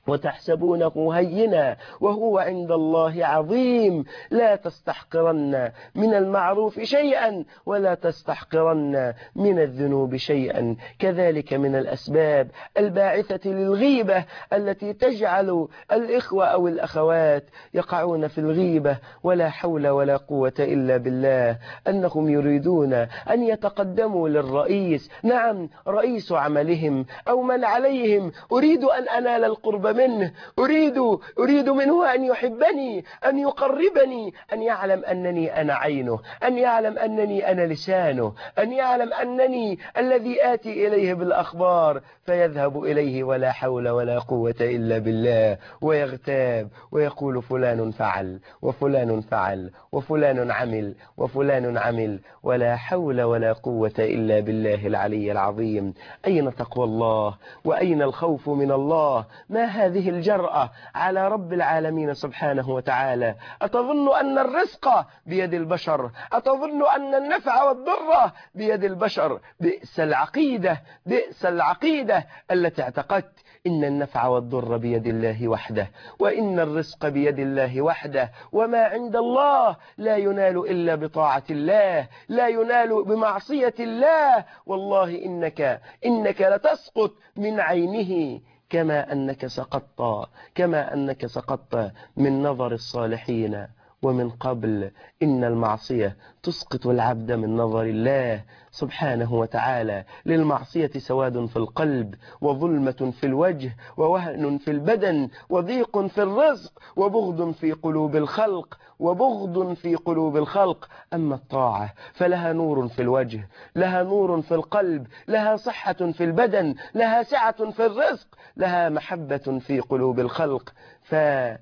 وتحسبونه هينا وهو عند الله عظيم. لا تستحقرن من المعروف شيئا ولا تستحقرن من الذنوب شيئا. كذلك من الأسباب الباعثة للغيبة التي تجعل الإخوة أو الأخوات يقعون في الغيبة ولا حول ولا قوة إلا بالله، أنهم يريدون أن يتقدموا للرئيس، نعم رئيس عملهم أو من عليهم، أريد أن أنال القرب منه، أريد أريد منه أن يحبني، أن يقربني، أن يعلم أنني أنا عينه، أن يعلم أنني أنا لسانه، أن يعلم أنني الذي آتي إليه بالأخبار، فيذهب إليه ولا حول ولا قوة إلا بالله ويغتاب ويقول: فلان فعل وفلان فعل وفلان عمل وفلان عمل، ولا حول ولا قوة إلا بالله العلي العظيم. أين تقوى الله وأين الخوف من الله؟ ما هذه الجرأة على رب العالمين سبحانه وتعالى؟ أتظن أن الرزق بيد البشر؟ أتظن أن النفع والضر بيد البشر؟ بئس العقيدة، بئس العقيدة التي اعتقدت إن النفع والضر بيد الله وحده، وإن الرزق بيد الله وحده، وما عند الله لا ينال إلا بطاعة الله، لا ينال بمعصية الله. والله إنك إنك لتسقط من عينه كما أنك سقطت كما أنك سقطت من نظر الصالحين. ومن قبل إن المعصية تسقط العبد من نظر الله سبحانه وتعالى. للمعصية سواد في القلب وظلمة في الوجه ووهن في البدن وضيق في الرزق وبغض في قلوب الخلق وبغض في قلوب الخلق. أما الطاعة فلها نور في الوجه، لها نور في القلب، لها صحة في البدن، لها سعة في الرزق، لها محبة في قلوب الخلق. فأي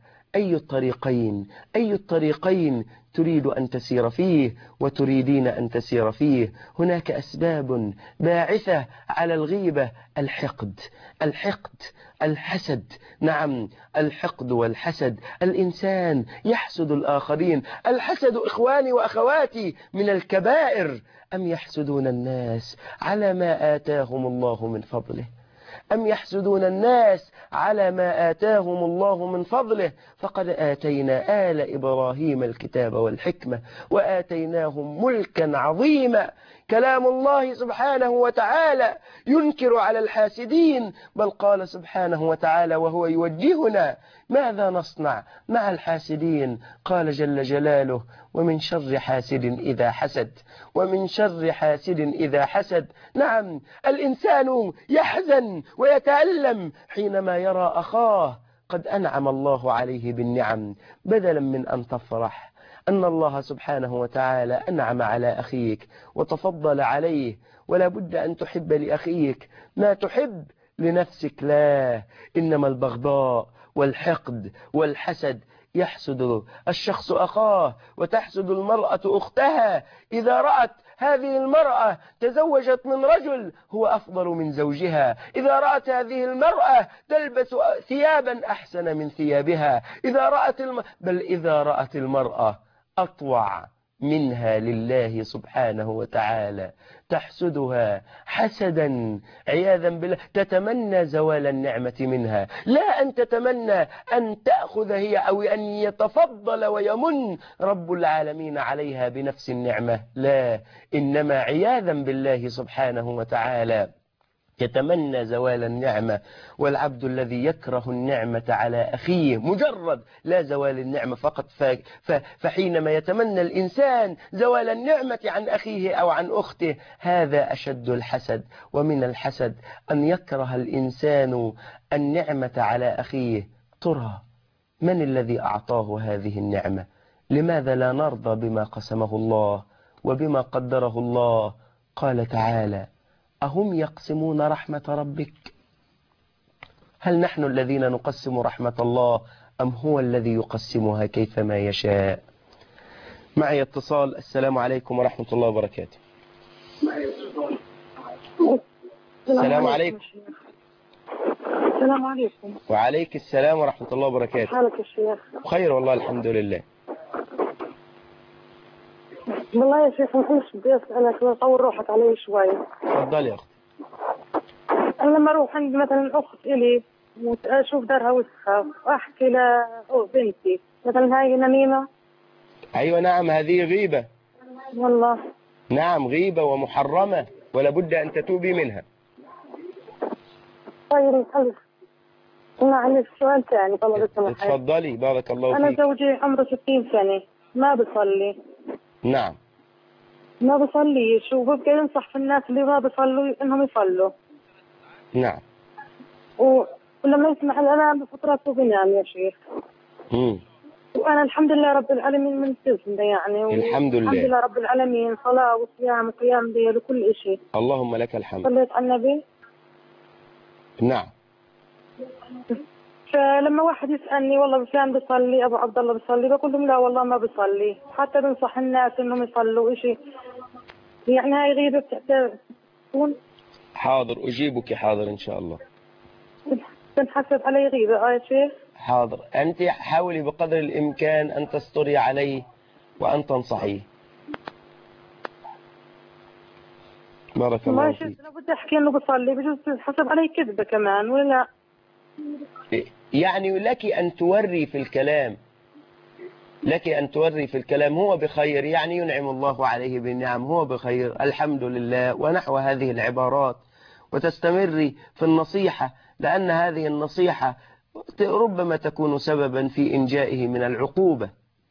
الطريقين أي الطريقين تريد أن تسير فيه وتريدين أن تسير فيه؟ هناك أسباب باعثة على الغيبة: الحقد الحقد الحسد، نعم الحقد والحسد. الإنسان يحسد الآخرين. الحسد إخواني وأخواتي من الكبائر. أم يحسدون الناس على ما آتاهم الله من فضله أم يحسدون الناس على ما آتاهم الله من فضله؟ فقد آتينا آل إبراهيم الكتاب والحكمة وآتيناهم ملكا عظيما. كلام الله سبحانه وتعالى ينكر على الحاسدين، بل قال سبحانه وتعالى وهو يوجهنا: ماذا نصنع مع الحاسدين؟ قال جل جلاله: ومن شر حاسد إذا حسد ومن شر حاسد إذا حسد. نعم الإنسان يحزن ويتألم حينما يرى أخاه قد أنعم الله عليه بالنعم، بدلا من أن تفرح أن الله سبحانه وتعالى أنعم على أخيك وتفضل عليه. ولا بد أن تحب لأخيك ما تحب لنفسك، لا، إنما البغضاء والحقد والحسد. يحسد الشخص أخاه وتحسد المرأة أختها إذا رأت هذه المرأة تزوجت من رجل هو أفضل من زوجها، إذا رأت هذه المرأة تلبس ثيابا أحسن من ثيابها، إذا رأت الم... بل إذا رأت المرأة أطوع منها لله سبحانه وتعالى، تحسدها حسدا عياذا بالله، تتمنى زوال النعمة منها، لا أن تتمنى أن تأخذ هي أو أن يتفضل ويمن رب العالمين عليها بنفس النعمة، لا، إنما عياذا بالله سبحانه وتعالى يتمنى زوال النعمة. والعبد الذي يكره النعمة على أخيه مجرد لا زوال النعمة فقط، فحينما يتمنى الإنسان زوال النعمة عن أخيه أو عن أخته هذا أشد الحسد. ومن الحسد أن يكره الإنسان النعمة على أخيه. ترى من الذي أعطاه هذه النعمة؟ لماذا لا نرضى بما قسمه الله وبما قدره الله؟ قال تعالى: أهم يقسمون رحمة ربك؟ هل نحن الذين نقسم رحمة الله أم هو الذي يقسمها كيفما يشاء؟ معي اتصال. السلام عليكم ورحمة الله وبركاته. السلام عليكم. السلام عليكم. وعليك السلام ورحمة الله وبركاته. حالك يا شيخ؟ بخير والله الحمد لله. والله يا شيخ معلش بدي اسالك طول روحك علي شوي. تفضلي يا اختي. انا لما اروح عند مثلا اخت الي واشوف دارها وسخه واحكي لبنتي مثلا هاي نميمه. ايوه نعم، هذه غيبه. والله نعم غيبه ومحرمه ولا بد ان تتوبي منها. طيب خلص انا عندي سؤال ثاني طلب السماحه. تفضلي بارك الله فيك. انا زوجي عمره ستين سنه ما بصلي. نعم. ما بصليش وببقى ينصح في الناس اللي ما بصلوا انهم يصلوا. نعم. و... ولما يسمع الاذان بفترات بينام يا شيخ. امم وانا الحمد لله رب العالمين ملتزمه يعني. الحمد لله. الحمد لله رب العالمين، صلاه وصيام وقيام ليل وكل شيء. اللهم لك الحمد. صليت على النبي. نعم. فلما واحد يسالني والله فلان بيصلي ابو عبد الله بيصلي، بقول لهم لا والله ما بيصلي، حتى بنصح الناس انهم يصلوا شيء. يعني هاي غيبه بتكون. حاضر اجيبك، حاضر ان شاء الله. تنحسب علي غيبه اه يا شيخ؟ حاضر. انت حاولي بقدر الامكان ان تستري عليه وان تنصحيه. بارك الله فيك. ما شفت، انا بدي احكي انه بصلي بجوز تنحسب علي كذبه كمان ولا لا؟ يعني لك أن توري في الكلام، لك أن توري في الكلام هو بخير، يعني ينعم الله عليه بالنعم، هو بخير الحمد لله، ونحو هذه العبارات، وتستمري في النصيحة، لأن هذه النصيحة ربما تكون سببا في إنجائه من العقوبة.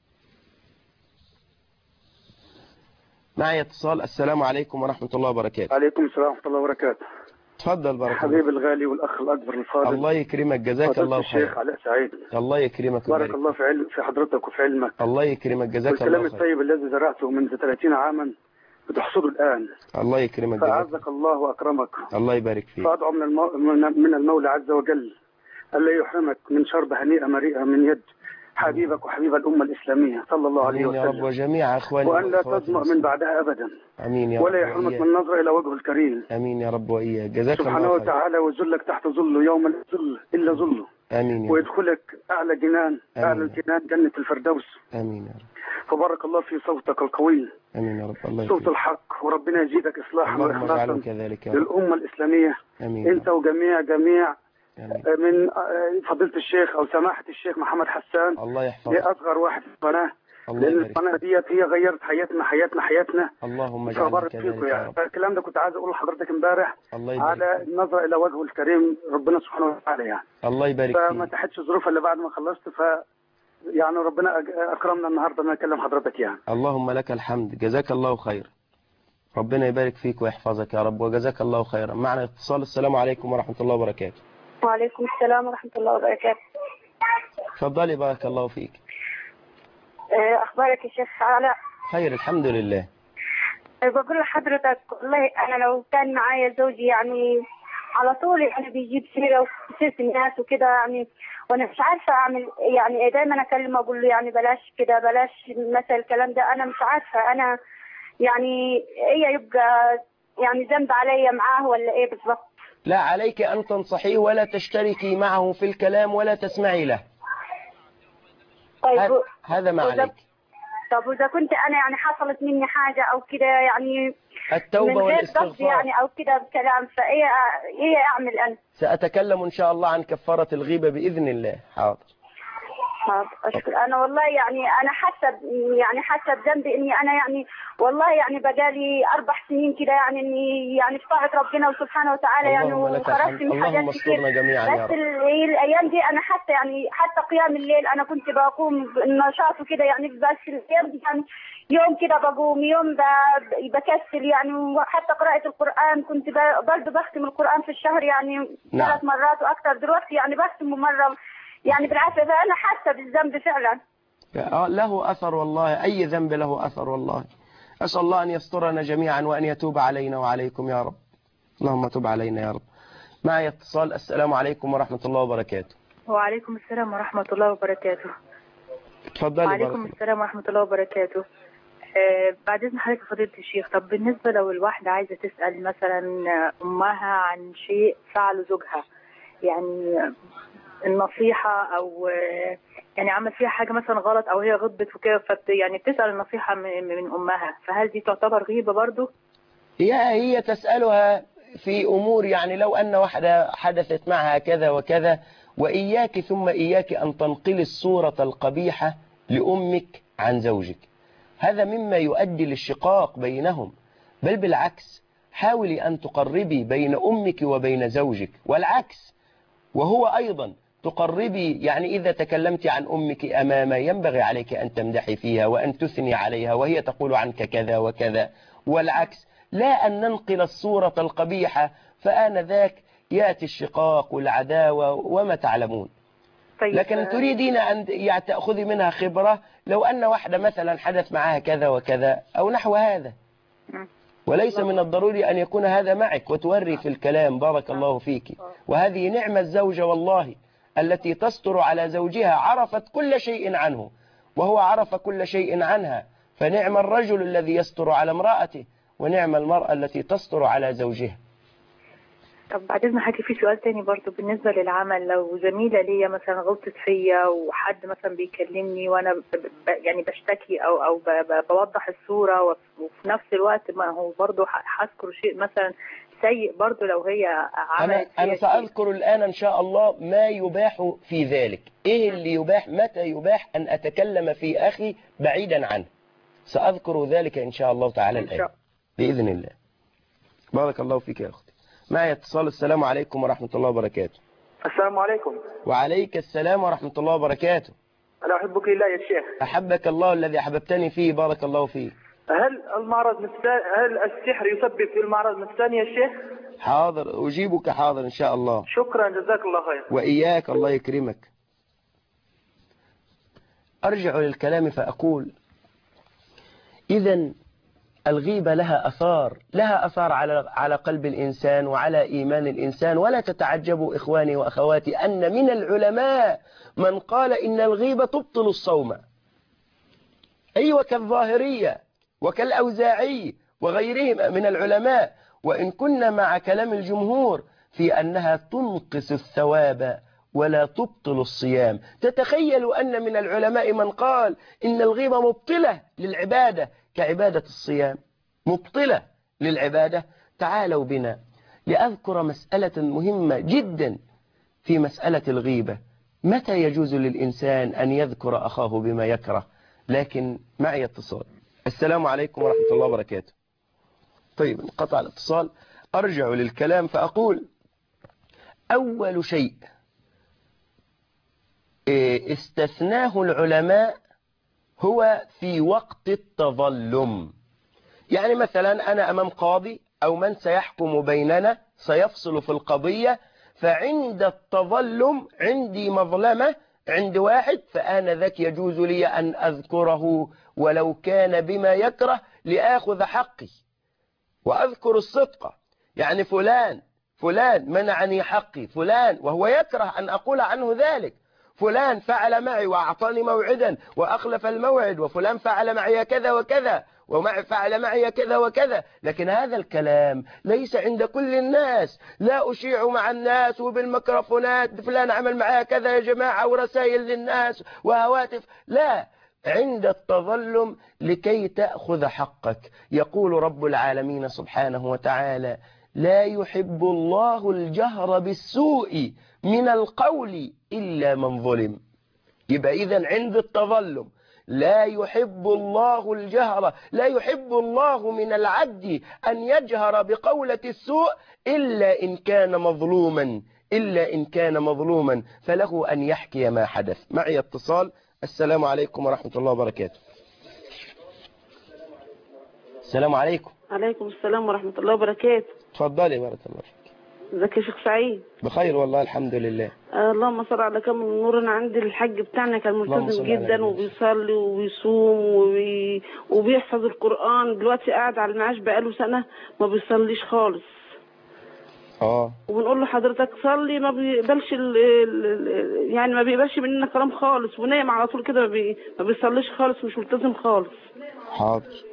معي اتصال. السلام عليكم ورحمة الله وبركاته. عليكم السلام ورحمة الله وبركاته. تفضل بارك الله. حبيب الغالي والأخ الأكبر الفاضل. الله يكرمك، جزاك الله خير. الشيخ علاء سعيد. الله يكرمك بارك الله في علم في حضرتك وفي علمك. الله يكرمك، جزاك الله خير. والكلام الطيب الذي زرعته منذ ثلاثين عاما بتحصده الآن. الله يكرمك، فأعزك الله وأكرمك. الله يبارك فيك. فأدعو من المو... من المولى عز وجل ألا يحرمك من شرب هنيئة مريئة من يد حبيبك وحبيب الأمة الإسلامية صلى الله عليه وسلم. يا رب وجميع أخواني وأن لا تظمأ من بعدها أبدا. أمين يا رب. ولا يحرمك من النظر إلى وجهه الكريم. أمين يا رب وإياك، جزاك الله خير. سبحانه وتعالى وذلك تحت ظله يوم لا ظل إلا ظله. آمين. ويدخلك أعلى جنان أعلى الجنان جنة الفردوس. آمين يا رب. فبارك الله في صوتك القوي. آمين يا رب. الله صوت الحق، وربنا يزيدك إصلاحا وإخلاصا للأمة الإسلامية. آمين. أنت وجميع جميع آمين. من فضيلة الشيخ أو سماحة الشيخ محمد حسان. الله يحفظك. لأصغر واحد في القناة. لأن القناة ديت هي غيرت حياتنا حياتنا حياتنا. اللهم اجعلنا كذلك يا رب. الكلام ده كنت عايز أقوله لحضرتك امبارح على فيك. النظر إلى وجهه الكريم ربنا سبحانه وتعالى يعني. الله يبارك فيك. فما تحتش ظروف إلا بعد ما خلصت، ف يعني ربنا أكرمنا النهارده ما نكلم حضرتك يعني. اللهم لك الحمد، جزاك الله خير. ربنا يبارك فيك ويحفظك يا رب، وجزاك الله خيرا. معنا اتصال. السلام عليكم ورحمة الله وبركاته. وعليكم السلام ورحمة الله وبركاته. تفضلي بارك الله فيك. أخبارك يا شيخ علاء؟ خير الحمد لله. بقول لحضرتك والله أنا لو كان معايا زوجي يعني على طول يعني بيجيب سيرة وسيرة الناس وكده يعني، وأنا مش عارفة أعمل يعني، دايما أكلمه أقول له يعني بلاش كده بلاش مثل الكلام ده، أنا مش عارفة أنا يعني إيه يبقى يعني ذنب عليا معاه ولا إيه بالضبط؟ لا، عليك أن تنصحيه ولا تشتركي معه في الكلام ولا تسمعي له. طيب هذا ما عليك. طب وإذا كنت أنا يعني حصلت مني حاجة أو كده يعني التوبة من غير قصد والاستغفار. يعني أو كده بكلام، فإيه إيه أعمل أنا؟ سأتكلم إن شاء الله عن كفارة الغيبة بإذن الله. حاضر. طب أشكر. أنا والله يعني أنا حاسة يعني حاسة بذنبي إني أنا يعني والله يعني بقالي أربع سنين كده يعني إني يعني في طاعة ربنا وسبحانه وتعالى يعني اللهم لك وخرجت الحمد. من اللهم حاجات كتير. استرنا جميعا يا بس رب. ال- الأيام دي أنا حتى يعني حتى قيام الليل أنا كنت بقوم بالنشاط وكده يعني، بس الأيام دي يعني يوم كده بقوم يوم ب- بكسل يعني. وحتى قراءة القرآن كنت ب- برضه بختم القرآن في الشهر يعني نعم. ثلاث مرات وأكثر. دلوقتي يعني بختمه مرة يعني بالعافية، فأنا حاسة بالذنب فعلا. آه، له أثر والله، أي ذنب له أثر والله. أسأل الله أن يسترنا جميعا وأن يتوب علينا وعليكم يا رب. اللهم تب علينا يا رب. معي اتصال. السلام عليكم ورحمة الله وبركاته. وعليكم السلام ورحمة الله وبركاته. اتفضلي. وعليكم بارك السلام ورحمة الله وبركاته. آه بعد إذن حضرتك فضيلة الشيخ، طب بالنسبة لو الواحدة عايزة تسأل مثلا أمها عن شيء فعله زوجها، يعني النصيحة أو آه يعني عمل فيها حاجة مثلا غلط أو هي غضبت وكده، فت يعني بتسأل النصيحة من, من أمها، فهل دي تعتبر غيبة برضو؟ هي هي تسألها في أمور، يعني لو أن واحدة حدثت معها كذا وكذا، وإياك ثم إياك أن تنقل الصورة القبيحة لأمك عن زوجك، هذا مما يؤدي للشقاق بينهم. بل بالعكس، حاولي أن تقربي بين أمك وبين زوجك، والعكس. وهو أيضا تقربي، يعني إذا تكلمت عن أمك أمامه ينبغي عليك أن تمدحي فيها وأن تثني عليها وهي تقول عنك كذا وكذا، والعكس. لا أن ننقل الصورة القبيحة، فآنذاك يأتي الشقاق والعداوة وما تعلمون. طيب. لكن تريدين أن يعني تأخذي منها خبرة، لو أن واحدة مثلا حدث معها كذا وكذا أو نحو هذا، وليس من الضروري أن يكون هذا معك وتوري في الكلام. بارك الله فيك. وهذه نعمة الزوجة والله، التي تستر على زوجها، عرفت كل شيء عنه وهو عرف كل شيء عنها. فنعم الرجل الذي يستر على امرأته، ونعم المرأة التي تستر على زوجها. طب بعد إذن حكي في سؤال تاني برضو بالنسبة للعمل، لو زميلة ليا مثلا غلطت فيا وحد مثلا بيكلمني وأنا ب... ب... يعني بشتكي أو أو ب... ب... بوضح الصورة، وفي نفس الوقت ما هو برضو هذكر شيء مثلا سيء برضو لو هي عملت أنا, أنا سأذكر الآن إن شاء الله ما يباح في ذلك. إيه اللي يباح، متى يباح أن أتكلم في أخي بعيدا عنه، سأذكر ذلك إن شاء الله تعالى الآن بإذن الله. بارك الله فيك يا أختي. معي اتصال. السلام عليكم ورحمة الله وبركاته. السلام عليكم. وعليك السلام ورحمة الله وبركاته. أنا أحبك لله يا شيخ. أحبك الله الذي أحببتني فيه. بارك الله فيك. هل المعرض نفساني، هل السحر يسبب في المعرض نفساني يا شيخ؟ حاضر، أجيبك حاضر إن شاء الله. شكرا، جزاك الله خير. وإياك، الله يكرمك. أرجع للكلام فأقول إذن الغيبة لها أثار، لها أثار على على قلب الإنسان وعلى إيمان الإنسان. ولا تتعجبوا إخواني وأخواتي أن من العلماء من قال إن الغيبة تبطل الصوم، أيوة، كالظاهرية وكالأوزاعي وغيرهم من العلماء، وإن كنا مع كلام الجمهور في أنها تنقص الثواب ولا تبطل الصيام. تتخيل أن من العلماء من قال إن الغيبة مبطلة للعبادة كعبادة الصيام، مبطلة للعبادة. تعالوا بنا لأذكر مسألة مهمة جدا في مسألة الغيبة. متى يجوز للإنسان أن يذكر أخاه بما يكره؟ لكن معي اتصال. السلام عليكم ورحمة الله وبركاته. طيب، انقطع الاتصال. أرجع للكلام فأقول أول شيء استثناه العلماء هو في وقت التظلم. يعني مثلا أنا أمام قاضي أو من سيحكم بيننا سيفصل في القضية، فعند التظلم عندي مظلمة عند واحد، فآنذاك يجوز لي أن أذكره ولو كان بما يكره لآخذ حقي وأذكر الصدق. يعني فلان فلان منعني حقي، فلان، وهو يكره أن أقول عنه ذلك، فلان فعل معي وأعطاني موعدا وأخلف الموعد، وفلان فعل معي كذا وكذا وفعل معي كذا وكذا. لكن هذا الكلام ليس عند كل الناس. لا أشيع مع الناس وبالميكروفونات فلان عمل معي كذا يا جماعة ورسائل للناس وهواتف. لا، عند التظلم لكي تأخذ حقك. يقول رب العالمين سبحانه وتعالى: لا يحب الله الجهر بالسوء من القول إلا من ظلم. يبقى إذن عند التظلم لا يحب الله الجهر، لا يحب الله من العبد أن يجهر بقولة السوء إلا إن كان مظلوما، إلا إن كان مظلوما فله أن يحكي ما حدث. معي اتصال. السلام عليكم ورحمة الله وبركاته. السلام عليكم. عليكم السلام ورحمة الله وبركاته. تفضلي. بارك الله فيك. ازيك يا شيخ سعيد؟ بخير والله الحمد لله. آه اللهم صل على كامل النور. انا عندي الحاج بتاعنا كان ملتزم جدا وبيصلي وبيصوم وبي... وبيحفظ القرآن. دلوقتي قاعد على المعاش بقاله سنة ما بيصليش خالص. اه وبنقول له حضرتك صلي، ما بيقبلش ال... ال... يعني ما بيقبلش مننا كلام خالص، ونايم على طول كده، ما, بي... ما بيصليش خالص، مش ملتزم خالص. حاضر.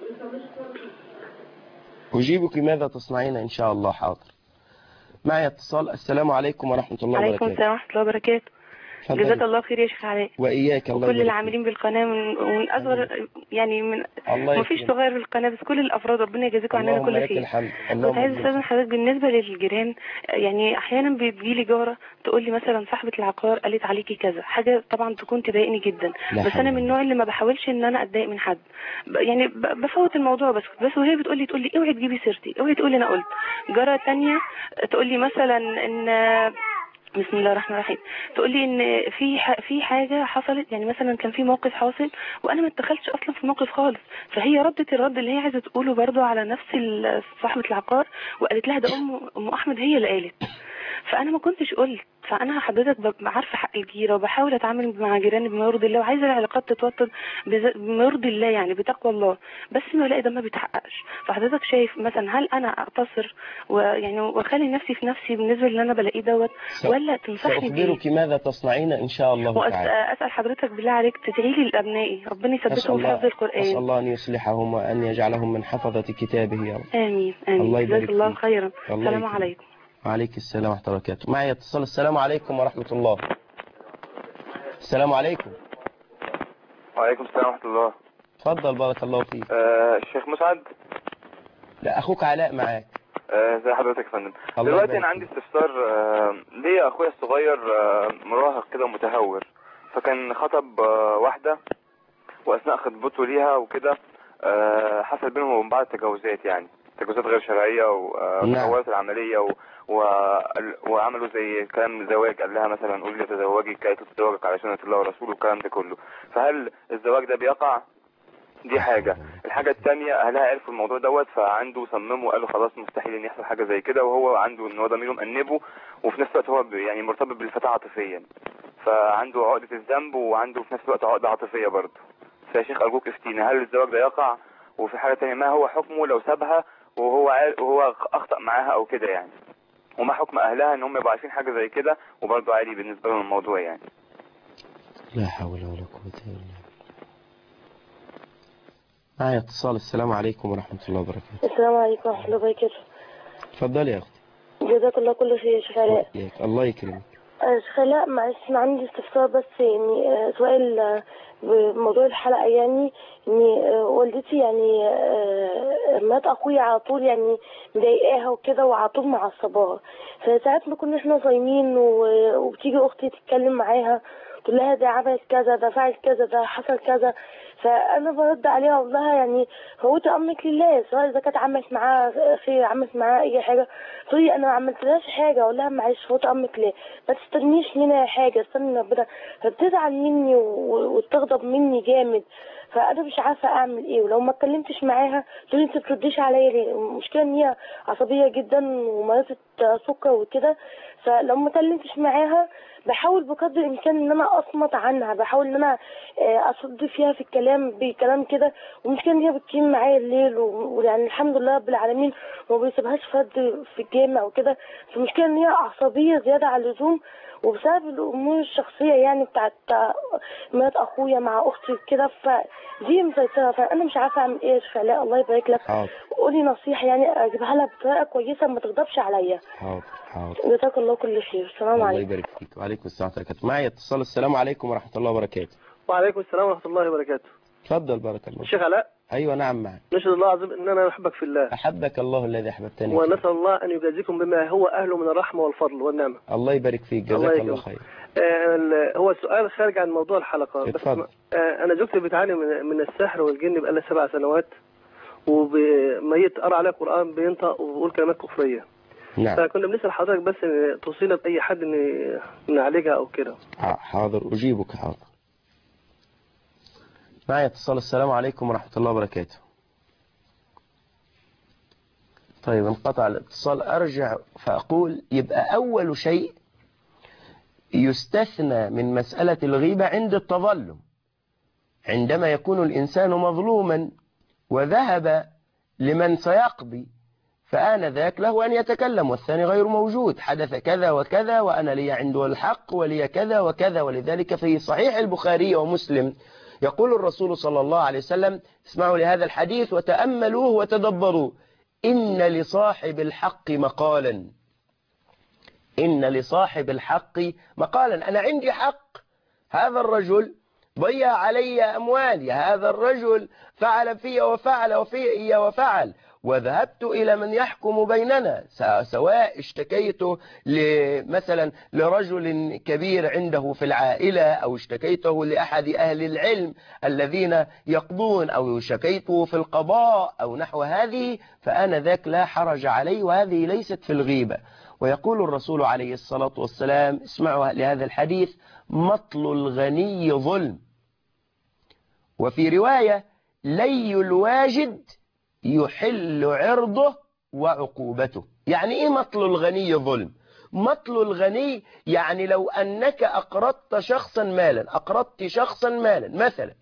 أجيبك ماذا تصنعين إن شاء الله. حاضر. معي اتصال. السلام عليكم ورحمة الله وبركاته. عليكم السلام ورحمة الله وبركاته. جزاك الله خير يا شيخ علاء. وإياك. الله وكل العاملين بالقناة من, من أصغر يعني من ما فيش صغير في القناة، بس كل الأفراد ربنا يجازيكم عننا كل خير. كنت عايز أستاذن حضرتك بالنسبة للجيران، يعني أحيانا بتجيلي جارة تقول لي مثلا صاحبة العقار قالت عليكي كذا حاجة، طبعا تكون تضايقني جدا، بس أنا من النوع اللي ما بحاولش إن أنا أتضايق من حد، يعني بفوت الموضوع، بس بس وهي بتقول لي تقول لي اوعي تجيبي سيرتي، اوعي تقولي أنا قلت. جارة ثانية تقول لي مثلا إن بسم الله الرحمن الرحيم، تقول لي ان في في حاجه حصلت، يعني مثلا كان في موقف حاصل وانا ما اتدخلتش اصلا في الموقف خالص، فهي ردت الرد اللي هي عايزه تقوله برضو على نفس صاحبه العقار، وقالت لها ده ام ام احمد هي اللي قالت، فانا ما كنتش قلت. فانا حضرتك ببقى عارفه حق الجيره وبحاول اتعامل مع جيراني بما يرضي الله، وعايزه العلاقات تتوطد بما يرضي الله، يعني بتقوى الله، بس ما بلاقي ده ما بيتحققش. فحضرتك شايف مثلا هل انا اقتصر ويعني واخلي نفسي في نفسي بالنسبه اللي انا بلاقيه دوت، ولا تنصحني بيه؟ سأخبرك ماذا تصنعين ان شاء الله تعالى. واسال حضرتك بالله عليك تدعي لي لابنائي ربنا يثبتهم في حفظ القران. اسال الله ان يصلحهم وان يجعلهم من حفظه كتابه يا رب. امين امين. الله يبارك جزاك الله خيرا. السلام عليكم. وعليك السلام ورحمة الله وبركاته. معي اتصال. السلام عليكم ورحمة الله. السلام عليكم. وعليكم السلام ورحمة الله. تفضل. بارك الله فيك. آه الشيخ مسعد. لا أخوك علاء معاك. ازي آه حضرتك يا فندم. دلوقتي أنا عندي استفسار. آه ليا أخويا الصغير آه مراهق كده ومتهور، فكان خطب آه واحدة، وأثناء خطبته ليها وكده آه حصل بينهم وبين بعض تجاوزات، يعني تجاوزات غير شرعية وتطورت العملية و... و... وعملوا زي كلام زواج، قال لها مثلا قولي لي تزوجي كي تتزوجك على سنة الله ورسوله والكلام ده كله. فهل الزواج ده بيقع؟ دي حاجة. الحاجة الثانية أهلها عرفوا الموضوع دوت، فعنده صمموا وقالوا خلاص مستحيل إن يحصل حاجة زي كده، وهو عنده إن هو ضميره مأنبه، وفي نفس الوقت هو يعني مرتبط بالفتاة عاطفيا، فعنده عقدة الذنب وعنده في نفس الوقت عقدة عاطفية برضه. فيا شيخ أرجوك افتينا، هل الزواج ده يقع؟ وفي حاجة ثانية، ما هو حكمه لو سابها وهو عارف وهو اخطأ معاها او كده يعني، وما حكم اهلها ان هم يبقوا عارفين حاجه زي كده وبرضه عادي بالنسبه لهم الموضوع يعني؟ لا حول ولا قوه الا بالله. معايا اتصال. السلام عليكم ورحمه الله وبركاته. السلام عليكم ورحمه الله وبركاته. اتفضلي يا اختي. جزاك الله كل خير يا شيخ علاء. الله يكرمك. شيخ علاء معلش انا عندي استفسار بس، يعني سؤال بموضوع الحلقه، يعني ان والدتي يعني مات اخويا على طول، يعني مضايقاها وكده وعلى طول معصباها، فساعات ما كنا احنا صايمين وبتيجي اختي تتكلم معاها تقول لها ده عملت كذا، ده فعل كذا، ده حصل كذا، فانا برد عليها اقول لها يعني فوتي امرك لله، سواء اذا كانت عملت معاها خير عملت معاها اي حاجه تقول لي انا ما عملتلهاش حاجه، اقول لها معلش فوتي امرك لله، ما تستنيش منها حاجه، استني ربنا، فبتزعل مني وتغضب مني جامد، فانا مش عارفه اعمل ايه، ولو ما اتكلمتش معاها تقول لي انت ما بترديش عليا ليه؟ المشكله ان هي عصبيه جدا ومريضه سكر وكده، فلو ما اتكلمتش معاها بحاول بقدر الامكان ان انا اصمت عنها، بحاول ان انا اصد فيها في الكلام بكلام كده، والمشكله ان هي بتقيم معايا الليل، ويعني الحمد لله رب العالمين وما بيسيبهاش فرد في الجامع وكده، فالمشكله ان هي عصبيه زياده عن اللزوم، وبسبب الامور الشخصيه يعني بتاعت مرات اخويا مع اختي كده، فدي مسيطره، فانا مش عارفه اعمل ايه يا شيخ علاء، الله يبارك لك. حاضر. قولي نصيحه يعني اجيبها لها بطريقه كويسه ما تغضبش عليا. حاضر حاضر. جزاك الله كل خير. السلام عليكم. الله يبارك فيك. وعليكم السلام ورحمه الله وبركاته. معايا اتصال. السلام عليكم ورحمه الله وبركاته. وعليكم السلام ورحمة الله وبركاته. تفضل بارك الله. الشيخ علاء. أيوة نعم معك. نشهد الله عظيم أننا نحبك في الله. أحبك الله الذي أحببتني. ونسأل الله أن يجازيكم بما هو أهله من الرحمة والفضل والنعمة. الله يبارك فيك، جزاك الله, الله خير. آه هو السؤال خارج عن موضوع الحلقة. اتفضل. آه أنا زوجتي بتعاني من, من السحر والجن بقالها سبع سنوات، وميت قرأ عليها قرآن بينطق وبيقول كلمات كفرية. نعم. فكنا بنسأل حضرتك بس إن توصينا بأي حد إن نعالجها أو كده. حاضر أجيبك. حاضر. معي اتصال. السلام عليكم ورحمة الله وبركاته. طيب انقطع الاتصال. أرجع فأقول يبقى أول شيء يستثنى من مسألة الغيبة عند التظلم، عندما يكون الإنسان مظلوما وذهب لمن سيقضي، فآنذاك له أن يتكلم والثاني غير موجود، حدث كذا وكذا وأنا لي عنده الحق ولي كذا وكذا. ولذلك في صحيح البخاري ومسلم يقول الرسول صلى الله عليه وسلم: اسمعوا لهذا الحديث وتأملوه وتدبروا، إن لصاحب الحق مقالا، إن لصاحب الحق مقالا. أنا عندي حق، هذا الرجل ضيع علي أموالي، هذا الرجل فعل في وفعل وفي وفعل، وذهبت إلى من يحكم بيننا، سواء اشتكيت مثلا لرجل كبير عنده في العائلة، أو اشتكيته لأحد أهل العلم الذين يقضون، أو شكيته في القضاء أو نحو هذه، فأنا ذاك لا حرج علي، وهذه ليست في الغيبة. ويقول الرسول عليه الصلاة والسلام: اسمعوا لهذا الحديث: مطل الغني ظلم. وفي رواية: لي الواجد يحل عرضه وعقوبته. يعني ايه مطل الغني ظلم؟ مطل الغني يعني لو أنك أقرضت شخصا مالا، أقرضت شخصا مالا مثلا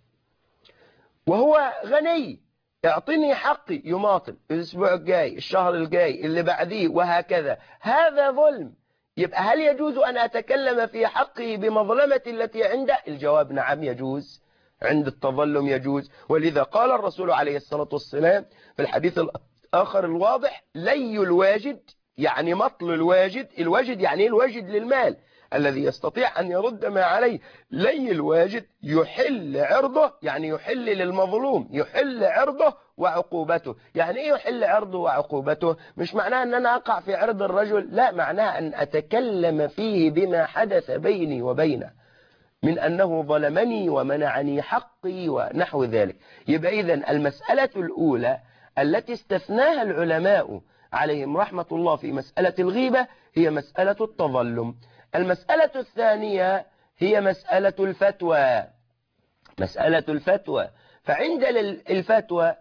وهو غني، اعطني حقي، يماطل الأسبوع الجاي، الشهر الجاي، اللي بعديه، وهكذا، هذا ظلم. يبقى هل يجوز أن أتكلم في حقه بمظلمة التي عنده؟ الجواب نعم يجوز، عند التظلم يجوز. ولذا قال الرسول عليه الصلاة والسلام في الحديث الآخر الواضح: لي الواجد، يعني مطل الواجد. الواجد يعني الواجد للمال الذي يستطيع أن يرد ما عليه. لي الواجد يحل عرضه، يعني يحل للمظلوم، يحل عرضه وعقوبته. يعني ايه يحل عرضه وعقوبته؟ مش معناه ان انا اقع في عرض الرجل، لا، معناه ان اتكلم فيه بما حدث بيني وبينه من أنه ظلمني ومنعني حقي ونحو ذلك. يبقى إذن المسألة الأولى التي استثناها العلماء عليهم رحمة الله في مسألة الغيبة هي مسألة التظلم. المسألة الثانية هي مسألة الفتوى. مسألة الفتوى، فعند الفتوى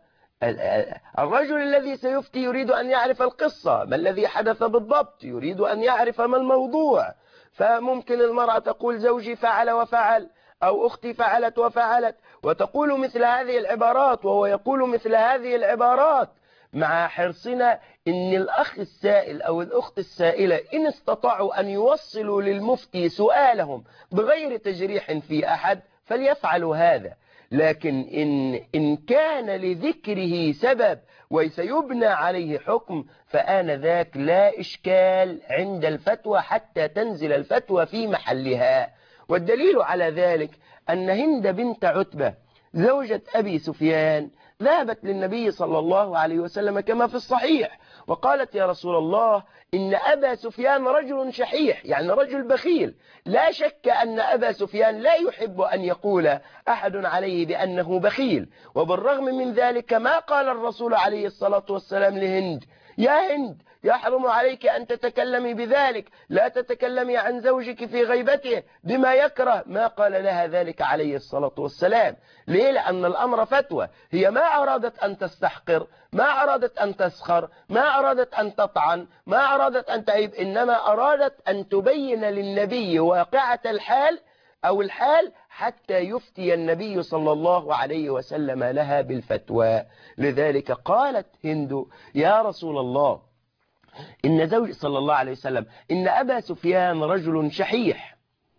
الرجل الذي سيفتي يريد أن يعرف القصة، ما الذي حدث بالضبط، يريد أن يعرف ما الموضوع. فممكن المرأة تقول: زوجي فعل وفعل، أو أختي فعلت وفعلت، وتقول مثل هذه العبارات، وهو يقول مثل هذه العبارات، مع حرصنا إن الأخ السائل أو الأخت السائلة إن استطاعوا أن يوصلوا للمفتي سؤالهم بغير تجريح في أحد فليفعلوا هذا. لكن إن, إن كان لذكره سبب وسيبنى عليه حكم، فآنذاك لا إشكال عند الفتوى حتى تنزل الفتوى في محلها. والدليل على ذلك أن هند بنت عتبة زوجة أبي سفيان ذهبت للنبي صلى الله عليه وسلم كما في الصحيح وقالت: يا رسول الله، إن أبا سفيان رجل شحيح، يعني رجل بخيل، لا شك أن أبا سفيان لا يحب أن يقول أحد عليه بأنه بخيل. وبالرغم من ذلك ما قال الرسول عليه الصلاة والسلام لهند: يا هند، يحرم عليك أن تتكلمي بذلك، لا تتكلمي عن زوجك في غيبته بما يكره. ما قال لها ذلك عليه الصلاة والسلام. ليه؟ لأن الأمر فتوى. هي ما أرادت أن تستحقر، ما أرادت أن تسخر، ما أرادت أن تطعن، ما أرادت أن تعيب، إنما أرادت أن تبين للنبي واقعة الحال أو الحال حتى يفتي النبي صلى الله عليه وسلم لها بالفتوى. لذلك قالت هند: يا رسول الله، إن زوج صلى الله عليه وسلم إن أبا سفيان رجل شحيح،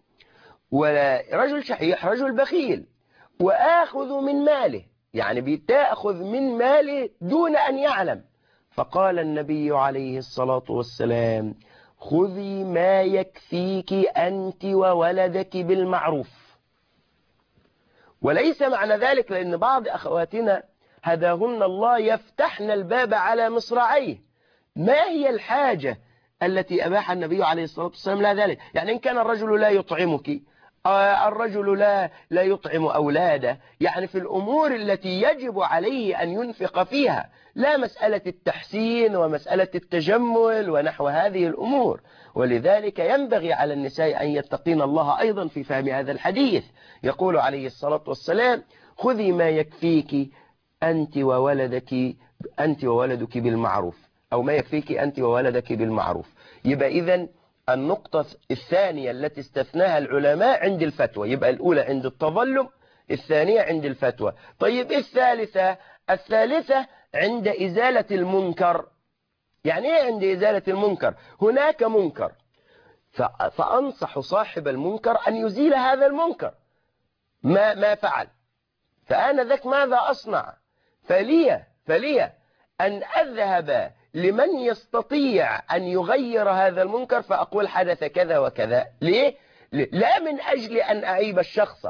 ورجل شحيح رجل بخيل، وآخذ من ماله، يعني بتأخذ من ماله دون أن يعلم. فقال النبي عليه الصلاة والسلام: خذي ما يكفيك أنت وولدك بالمعروف. وليس معنى ذلك لأن بعض أخواتنا هداهن الله يفتحن الباب على مصراعيه. ما هي الحاجة التي أباح النبي عليه الصلاة والسلام لا ذلك؟ يعني إن كان الرجل لا يطعمك، الرجل لا لا يطعم أولاده، يعني في الأمور التي يجب عليه أن ينفق فيها، لا مسألة التحسين ومسألة التجمل ونحو هذه الأمور. ولذلك ينبغي على النساء أن يتقين الله أيضا في فهم هذا الحديث. يقول عليه الصلاة والسلام: خذي ما يكفيك أنت وولدك أنت وولدك بالمعروف، أو ما يكفيك أنت وولدك بالمعروف. يبقى إذن النقطة الثانية التي استثناها العلماء عند الفتوى، يبقى الأولى عند التظلم، الثانية عند الفتوى. طيب الثالثة الثالثة عند إزالة المنكر. يعني إيه عند إزالة المنكر؟ هناك منكر فأنصح صاحب المنكر أن يزيل هذا المنكر، ما ما فعل، فأنا ذاك ماذا أصنع؟ فلي فلي أن أذهب لمن يستطيع أن يغير هذا المنكر فأقول حدث كذا وكذا. ليه؟ لا من أجل أن أعيب الشخص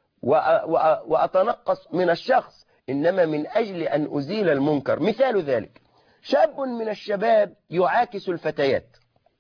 وأتنقص من الشخص، إنما من أجل أن أزيل المنكر. مثال ذلك: شاب من الشباب يعاكس الفتيات،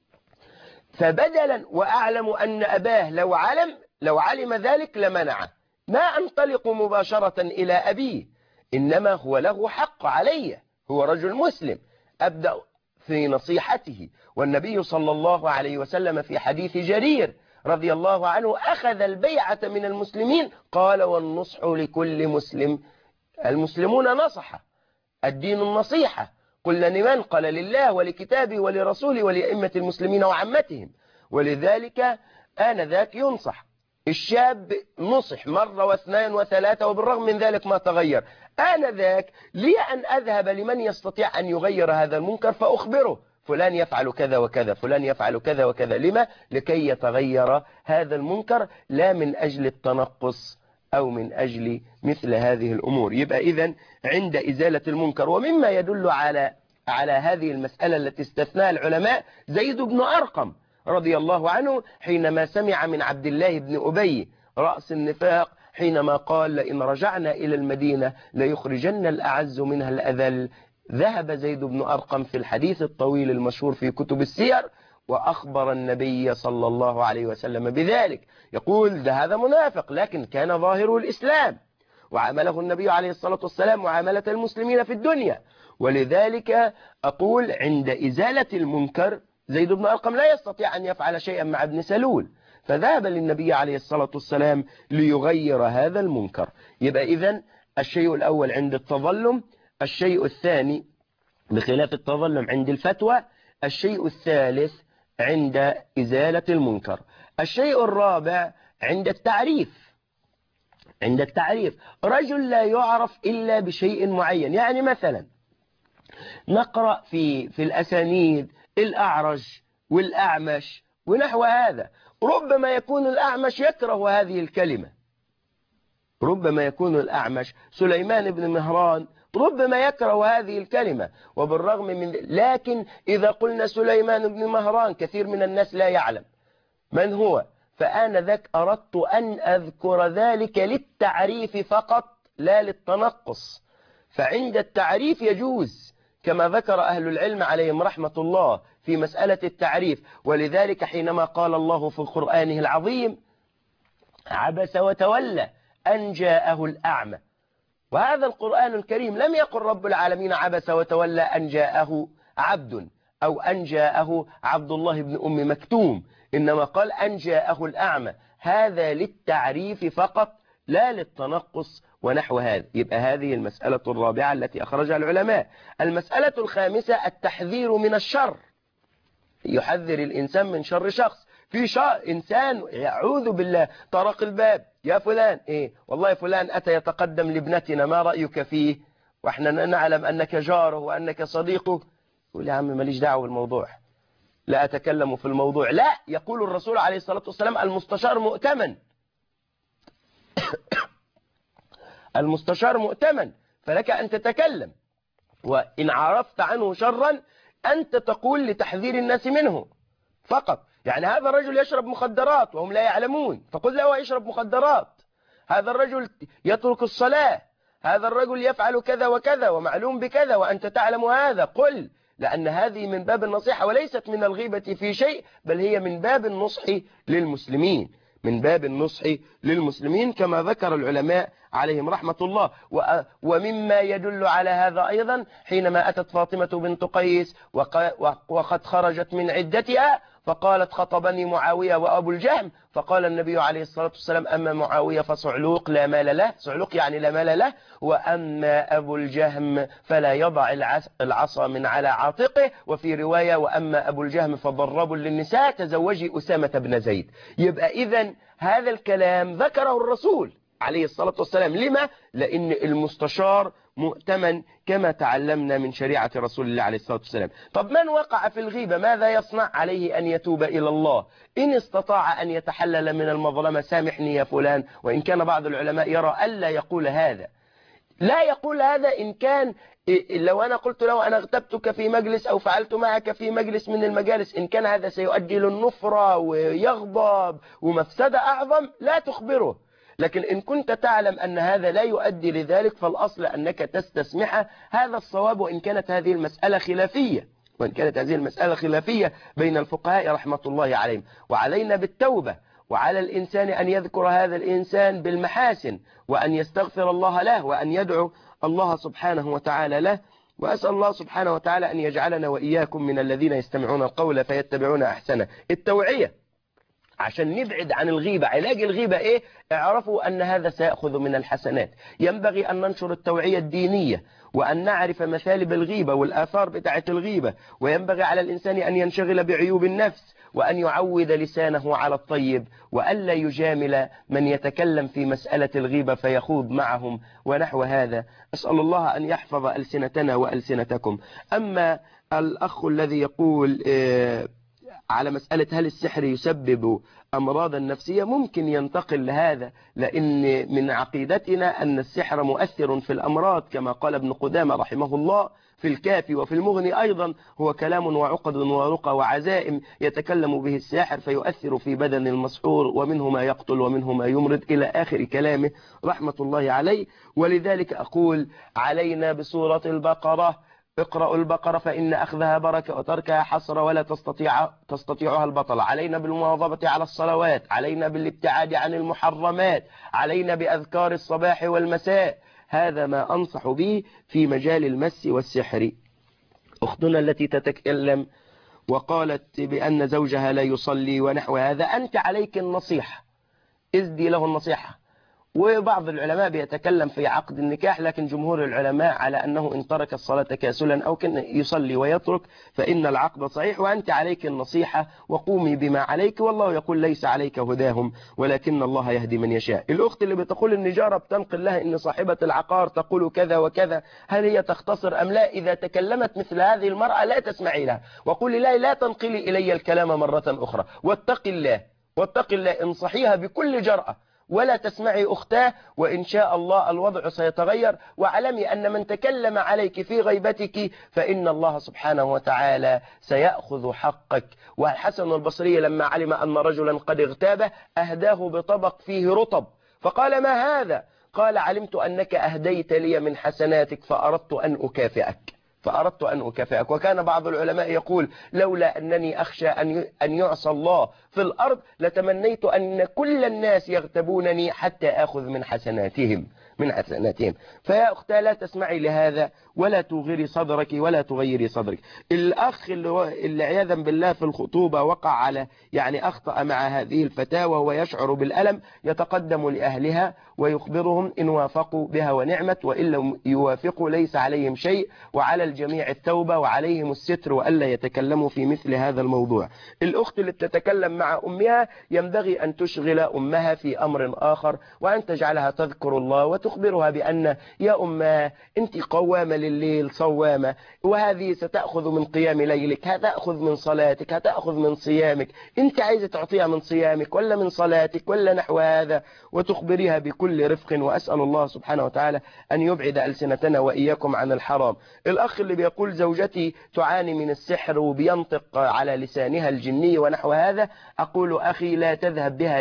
فبدلا وأعلم أن أباه لو علم لو علم ذلك لمنعه، ما أنطلق مباشرة إلى أبيه، إنما هو له حق علي، هو رجل مسلم، أبدأ في نصيحته. والنبي صلى الله عليه وسلم في حديث جرير رضي الله عنه أخذ البيعة من المسلمين، قال: والنصح لكل مسلم. المسلمون نصح، الدين النصيحة. قلنا لمن؟ قال: لله ولكتابه ولرسوله ولأئمة المسلمين وعامتهم. ولذلك آنذاك ينصح. الشاب نصح مرة واثنين وثلاثة وبالرغم من ذلك ما تغير، آنذاك لي أن أذهب لمن يستطيع أن يغير هذا المنكر فأخبره: فلان يفعل كذا وكذا، فلان يفعل كذا وكذا. لما؟ لكي يتغير هذا المنكر، لا من أجل التنقص أو من أجل مثل هذه الأمور. يبقى إذن عند إزالة المنكر. ومما يدل على على هذه المسألة التي استثناها العلماء زيد بن أرقم رضي الله عنه حينما سمع من عبد الله بن أبي رأس النفاق حينما قال: لئن رجعنا إلى المدينة ليخرجن الأعز منها الأذل. ذهب زيد بن أرقم في الحديث الطويل المشهور في كتب السير وأخبر النبي صلى الله عليه وسلم بذلك، يقول: ده هذا منافق، لكن كان ظاهره الإسلام، وعامله النبي عليه الصلاة والسلام معاملة المسلمين في الدنيا. ولذلك أقول عند إزالة المنكر زيد بن أرقم لا يستطيع أن يفعل شيئا مع ابن سلول، فذهب للنبي عليه الصلاة والسلام ليغير هذا المنكر. يبقى إذن الشيء الأول عند التظلم، الشيء الثاني بخلاف التظلم عند الفتوى، الشيء الثالث عند إزالة المنكر، الشيء الرابع عند التعريف. عند التعريف رجل لا يعرف إلا بشيء معين، يعني مثلا نقرأ في في الأسانيد الأعرج والأعمش ونحو هذا، ربما يكون الأعمش يكره هذه الكلمة، ربما يكون الأعمش سليمان بن مهران ربما يكره هذه الكلمة، وبالرغم من لكن إذا قلنا سليمان بن مهران كثير من الناس لا يعلم من هو، فأنا ذاك أردت أن أذكر ذلك للتعريف فقط لا للتنقص. فعند التعريف يجوز كما ذكر أهل العلم عليهم رحمة الله في مسألة التعريف. ولذلك حينما قال الله في قرآنه العظيم: عبس وتولى أن جاءه الأعمى، وهذا القرآن الكريم لم يقل رب العالمين عبس وتولى أن جاءه عبد أو أن جاءه عبد الله بن أم مكتوم، إنما قال أن جاءه الأعمى، هذا للتعريف فقط لا للتنقص ونحو هذا. يبقى هذه المسألة الرابعة التي أخرجها العلماء. المسألة الخامسة التحذير من الشر، يحذر الإنسان من شر شخص. في شر إنسان يعوذ بالله طرق الباب: يا فلان، إيه والله فلان أتى يتقدم لابنتنا، ما رأيك فيه؟ وإحنا نعلم أنك جاره وأنك صديقه. يقول: يا عم ماليش دعوة بالموضوع، لا أتكلم في الموضوع. لا، يقول الرسول عليه الصلاة والسلام: المستشار مؤتمن المستشار مؤتمن، فلك أن تتكلم، وإن عرفت عنه شرا أنت تقول لتحذير الناس منه فقط. يعني هذا الرجل يشرب مخدرات وهم لا يعلمون، فقل له يشرب مخدرات. هذا الرجل يترك الصلاة، هذا الرجل يفعل كذا وكذا ومعلوم بكذا وأنت تعلم هذا، قل، لأن هذه من باب النصيحة وليست من الغيبة في شيء، بل هي من باب النصح للمسلمين، من باب النصح للمسلمين كما ذكر العلماء عليهم رحمة الله. ومما يدل على هذا أيضا حينما أتت فاطمة بنت قيس وقد خرجت من عدتها فقالت خطبني معاوية وأبو الجهم، فقال النبي عليه الصلاة والسلام أما معاوية فصعلوق لا مال له، صعلوق يعني لا مال له، وأما أبو الجهم فلا يضع العصا من على عاتقه، وفي رواية وأما أبو الجهم فضرب للنساء تزوجي أسامة بن زيد. يبقى إذن هذا الكلام ذكره الرسول عليه الصلاة والسلام. لما؟ لأن المستشار مؤتمن كما تعلمنا من شريعة رسول الله عليه الصلاة والسلام. طب من وقع في الغيبة ماذا يصنع؟ عليه أن يتوب إلى الله، إن استطاع أن يتحلل من المظلمة سامحني يا فلان، وإن كان بعض العلماء يرى ألا يقول هذا، لا يقول هذا إن كان لو أنا قلت له أنا اغتبتك في مجلس أو فعلت معك في مجلس من المجالس، إن كان هذا سيؤدي للنفرة ويغضب ومفسدة أعظم لا تخبره، لكن إن كنت تعلم أن هذا لا يؤدي لذلك فالأصل أنك تستسمحه. هذا الصواب وإن كانت هذه المسألة خلافية، وإن كانت هذه المسألة خلافية بين الفقهاء رحمة الله عليهم. وعلينا بالتوبة، وعلى الإنسان أن يذكر هذا الإنسان بالمحاسن وأن يستغفر الله له وأن يدعو الله سبحانه وتعالى له. وأسأل الله سبحانه وتعالى أن يجعلنا وإياكم من الذين يستمعون القول فيتبعون أحسنه. التوعية عشان نبعد عن الغيبة، علاج الغيبة إيه؟ اعرفوا أن هذا سيأخذ من الحسنات. ينبغي أن ننشر التوعية الدينية وأن نعرف مثالب الغيبة والآثار بتاعة الغيبة، وينبغي على الإنسان أن ينشغل بعيوب النفس وأن يعود لسانه على الطيب وألا يجامل من يتكلم في مسألة الغيبة فيخوض معهم ونحو هذا. أسأل الله أن يحفظ ألسنتنا وألسنتكم. أما الأخ الذي يقول إيه على مسألة هل السحر يسبب أمراضا نفسية، ممكن ينتقل لهذا، لأن من عقيدتنا أن السحر مؤثر في الأمراض كما قال ابن قدامة رحمه الله في الكافي وفي المغني أيضا، هو كلام وعقد ورقى وعزائم يتكلم به الساحر فيؤثر في بدن المسحور، ومنه ما يقتل ومنه ما يمرض إلى آخر كلامه رحمة الله عليه. ولذلك أقول علينا بسورة البقرة، اقرأوا البقرة فإن أخذها بركة وتركها حسرة ولا تستطيع تستطيعها البطلة. علينا بالمواظبة على الصلوات، علينا بالابتعاد عن المحرمات، علينا بأذكار الصباح والمساء. هذا ما أنصح به في مجال المس والسحر. أختنا التي تتكلم وقالت بأن زوجها لا يصلي ونحو هذا، أنت عليك النصيحة، ازدي له النصيحة. وبعض العلماء بيتكلم في عقد النكاح، لكن جمهور العلماء على أنه إن ترك الصلاة كاسلا أو كان يصلي ويترك فإن العقد صحيح، وأنت عليك النصيحة وقومي بما عليك، والله يقول ليس عليك هداهم ولكن الله يهدي من يشاء. الأخت اللي بتقول النجارة بتنقل لها إن صاحبة العقار تقول كذا وكذا، هل هي تختصر أم لا؟ إذا تكلمت مثل هذه المرأة لا تسمعي لها وقولي لا لا تنقلي إلي الكلام مرة أخرى، واتق الله واتق الله، انصحيها بكل جرأة ولا تسمعي أختاه، وإن شاء الله الوضع سيتغير. واعلمي أن من تكلم عليك في غيبتك فإن الله سبحانه وتعالى سيأخذ حقك. والحسن البصري لما علم أن رجلا قد اغتابه أهداه بطبق فيه رطب، فقال ما هذا؟ قال علمت أنك أهديت لي من حسناتك فأردت أن أكافئك فأردت أن أكافئك. وكان بعض العلماء يقول لولا أنني أخشى أن يعصى الله في الأرض لتمنيت أن كل الناس يغتبونني حتى أخذ من حسناتهم من حسناتهم. فيا أختي لا تسمعي لهذا ولا تغيري صدرك ولا تغيري صدرك. الأخ اللي, اللي عياذا بالله في الخطوبة وقع على يعني أخطأ مع هذه الفتاة وهو يشعر بالألم، يتقدم لأهلها ويخبرهم إن وافقوا بها ونعمت، وإن لم يوافقوا ليس عليهم شيء، وعلى الجميع التوبة وعليهم الستر وألا يتكلموا في مثل هذا الموضوع. الأخت اللي بتتكلم مع أمها ينبغي أن تشغل أمها في أمر آخر، وأن تجعلها تذكر الله وتخبرها بأن يا أمها أنت قوامة لليل صوامة، وهذه ستأخذ من قيام ليلك، هتأخذ من صلاتك، هتأخذ من صيامك، أنت عايزة تعطيها من صيامك ولا من صلاتك ولا نحو هذا، وتخبريها بكل رفق. وأسأل الله سبحانه وتعالى أن يبعد ألسنتنا وإياكم عن الحرام. الأخ اللي بيقول زوجتي تعاني من السحر وبينطق على لسانها الجني ونحو هذا، أقول أخي لا تذهب بها لأحد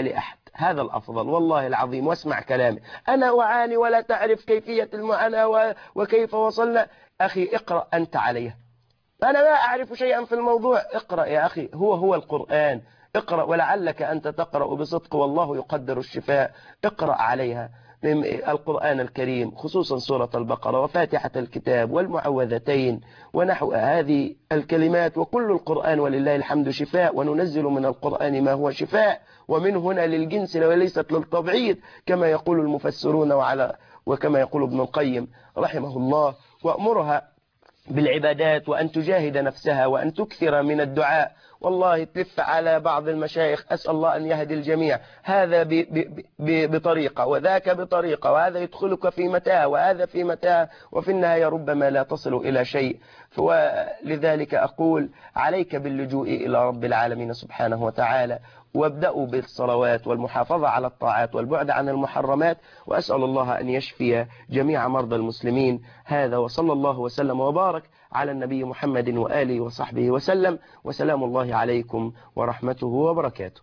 هذا الأفضل والله العظيم. واسمع كلامي، أنا أعاني ولا تعرف كيفية المعاناة وكيف وصلنا. أخي اقرأ أنت عليها، أنا لا أعرف شيئا في الموضوع. اقرأ يا أخي، هو هو القرآن. اقرأ ولعلك أنت تقرأ بصدق والله يقدر الشفاء. اقرأ عليها القرآن الكريم، خصوصا سورة البقرة وفاتحة الكتاب والمعوذتين ونحو هذه الكلمات، وكل القرآن ولله الحمد شفاء، وننزل من القرآن ما هو شفاء، ومن هنا للجنس وليست للتبعيض كما يقول المفسرون وعلى وكما يقول ابن القيم رحمه الله. وأمرها بالعبادات وأن تجاهد نفسها وأن تكثر من الدعاء. والله تلف على بعض المشايخ، أسأل الله أن يهدي الجميع، هذا ب ب ب بطريقة وذاك بطريقة، وهذا يدخلك في متاهة وهذا في متاهة، وفي النهاية ربما لا تصل إلى شيء. ولذلك أقول عليك باللجوء إلى رب العالمين سبحانه وتعالى، وابدأوا بالصلوات والمحافظة على الطاعات والبعد عن المحرمات. وأسأل الله أن يشفي جميع مرضى المسلمين. هذا وصلى الله وسلم وبارك على النبي محمد وآله وصحبه وسلم، وسلام الله عليكم ورحمته وبركاته.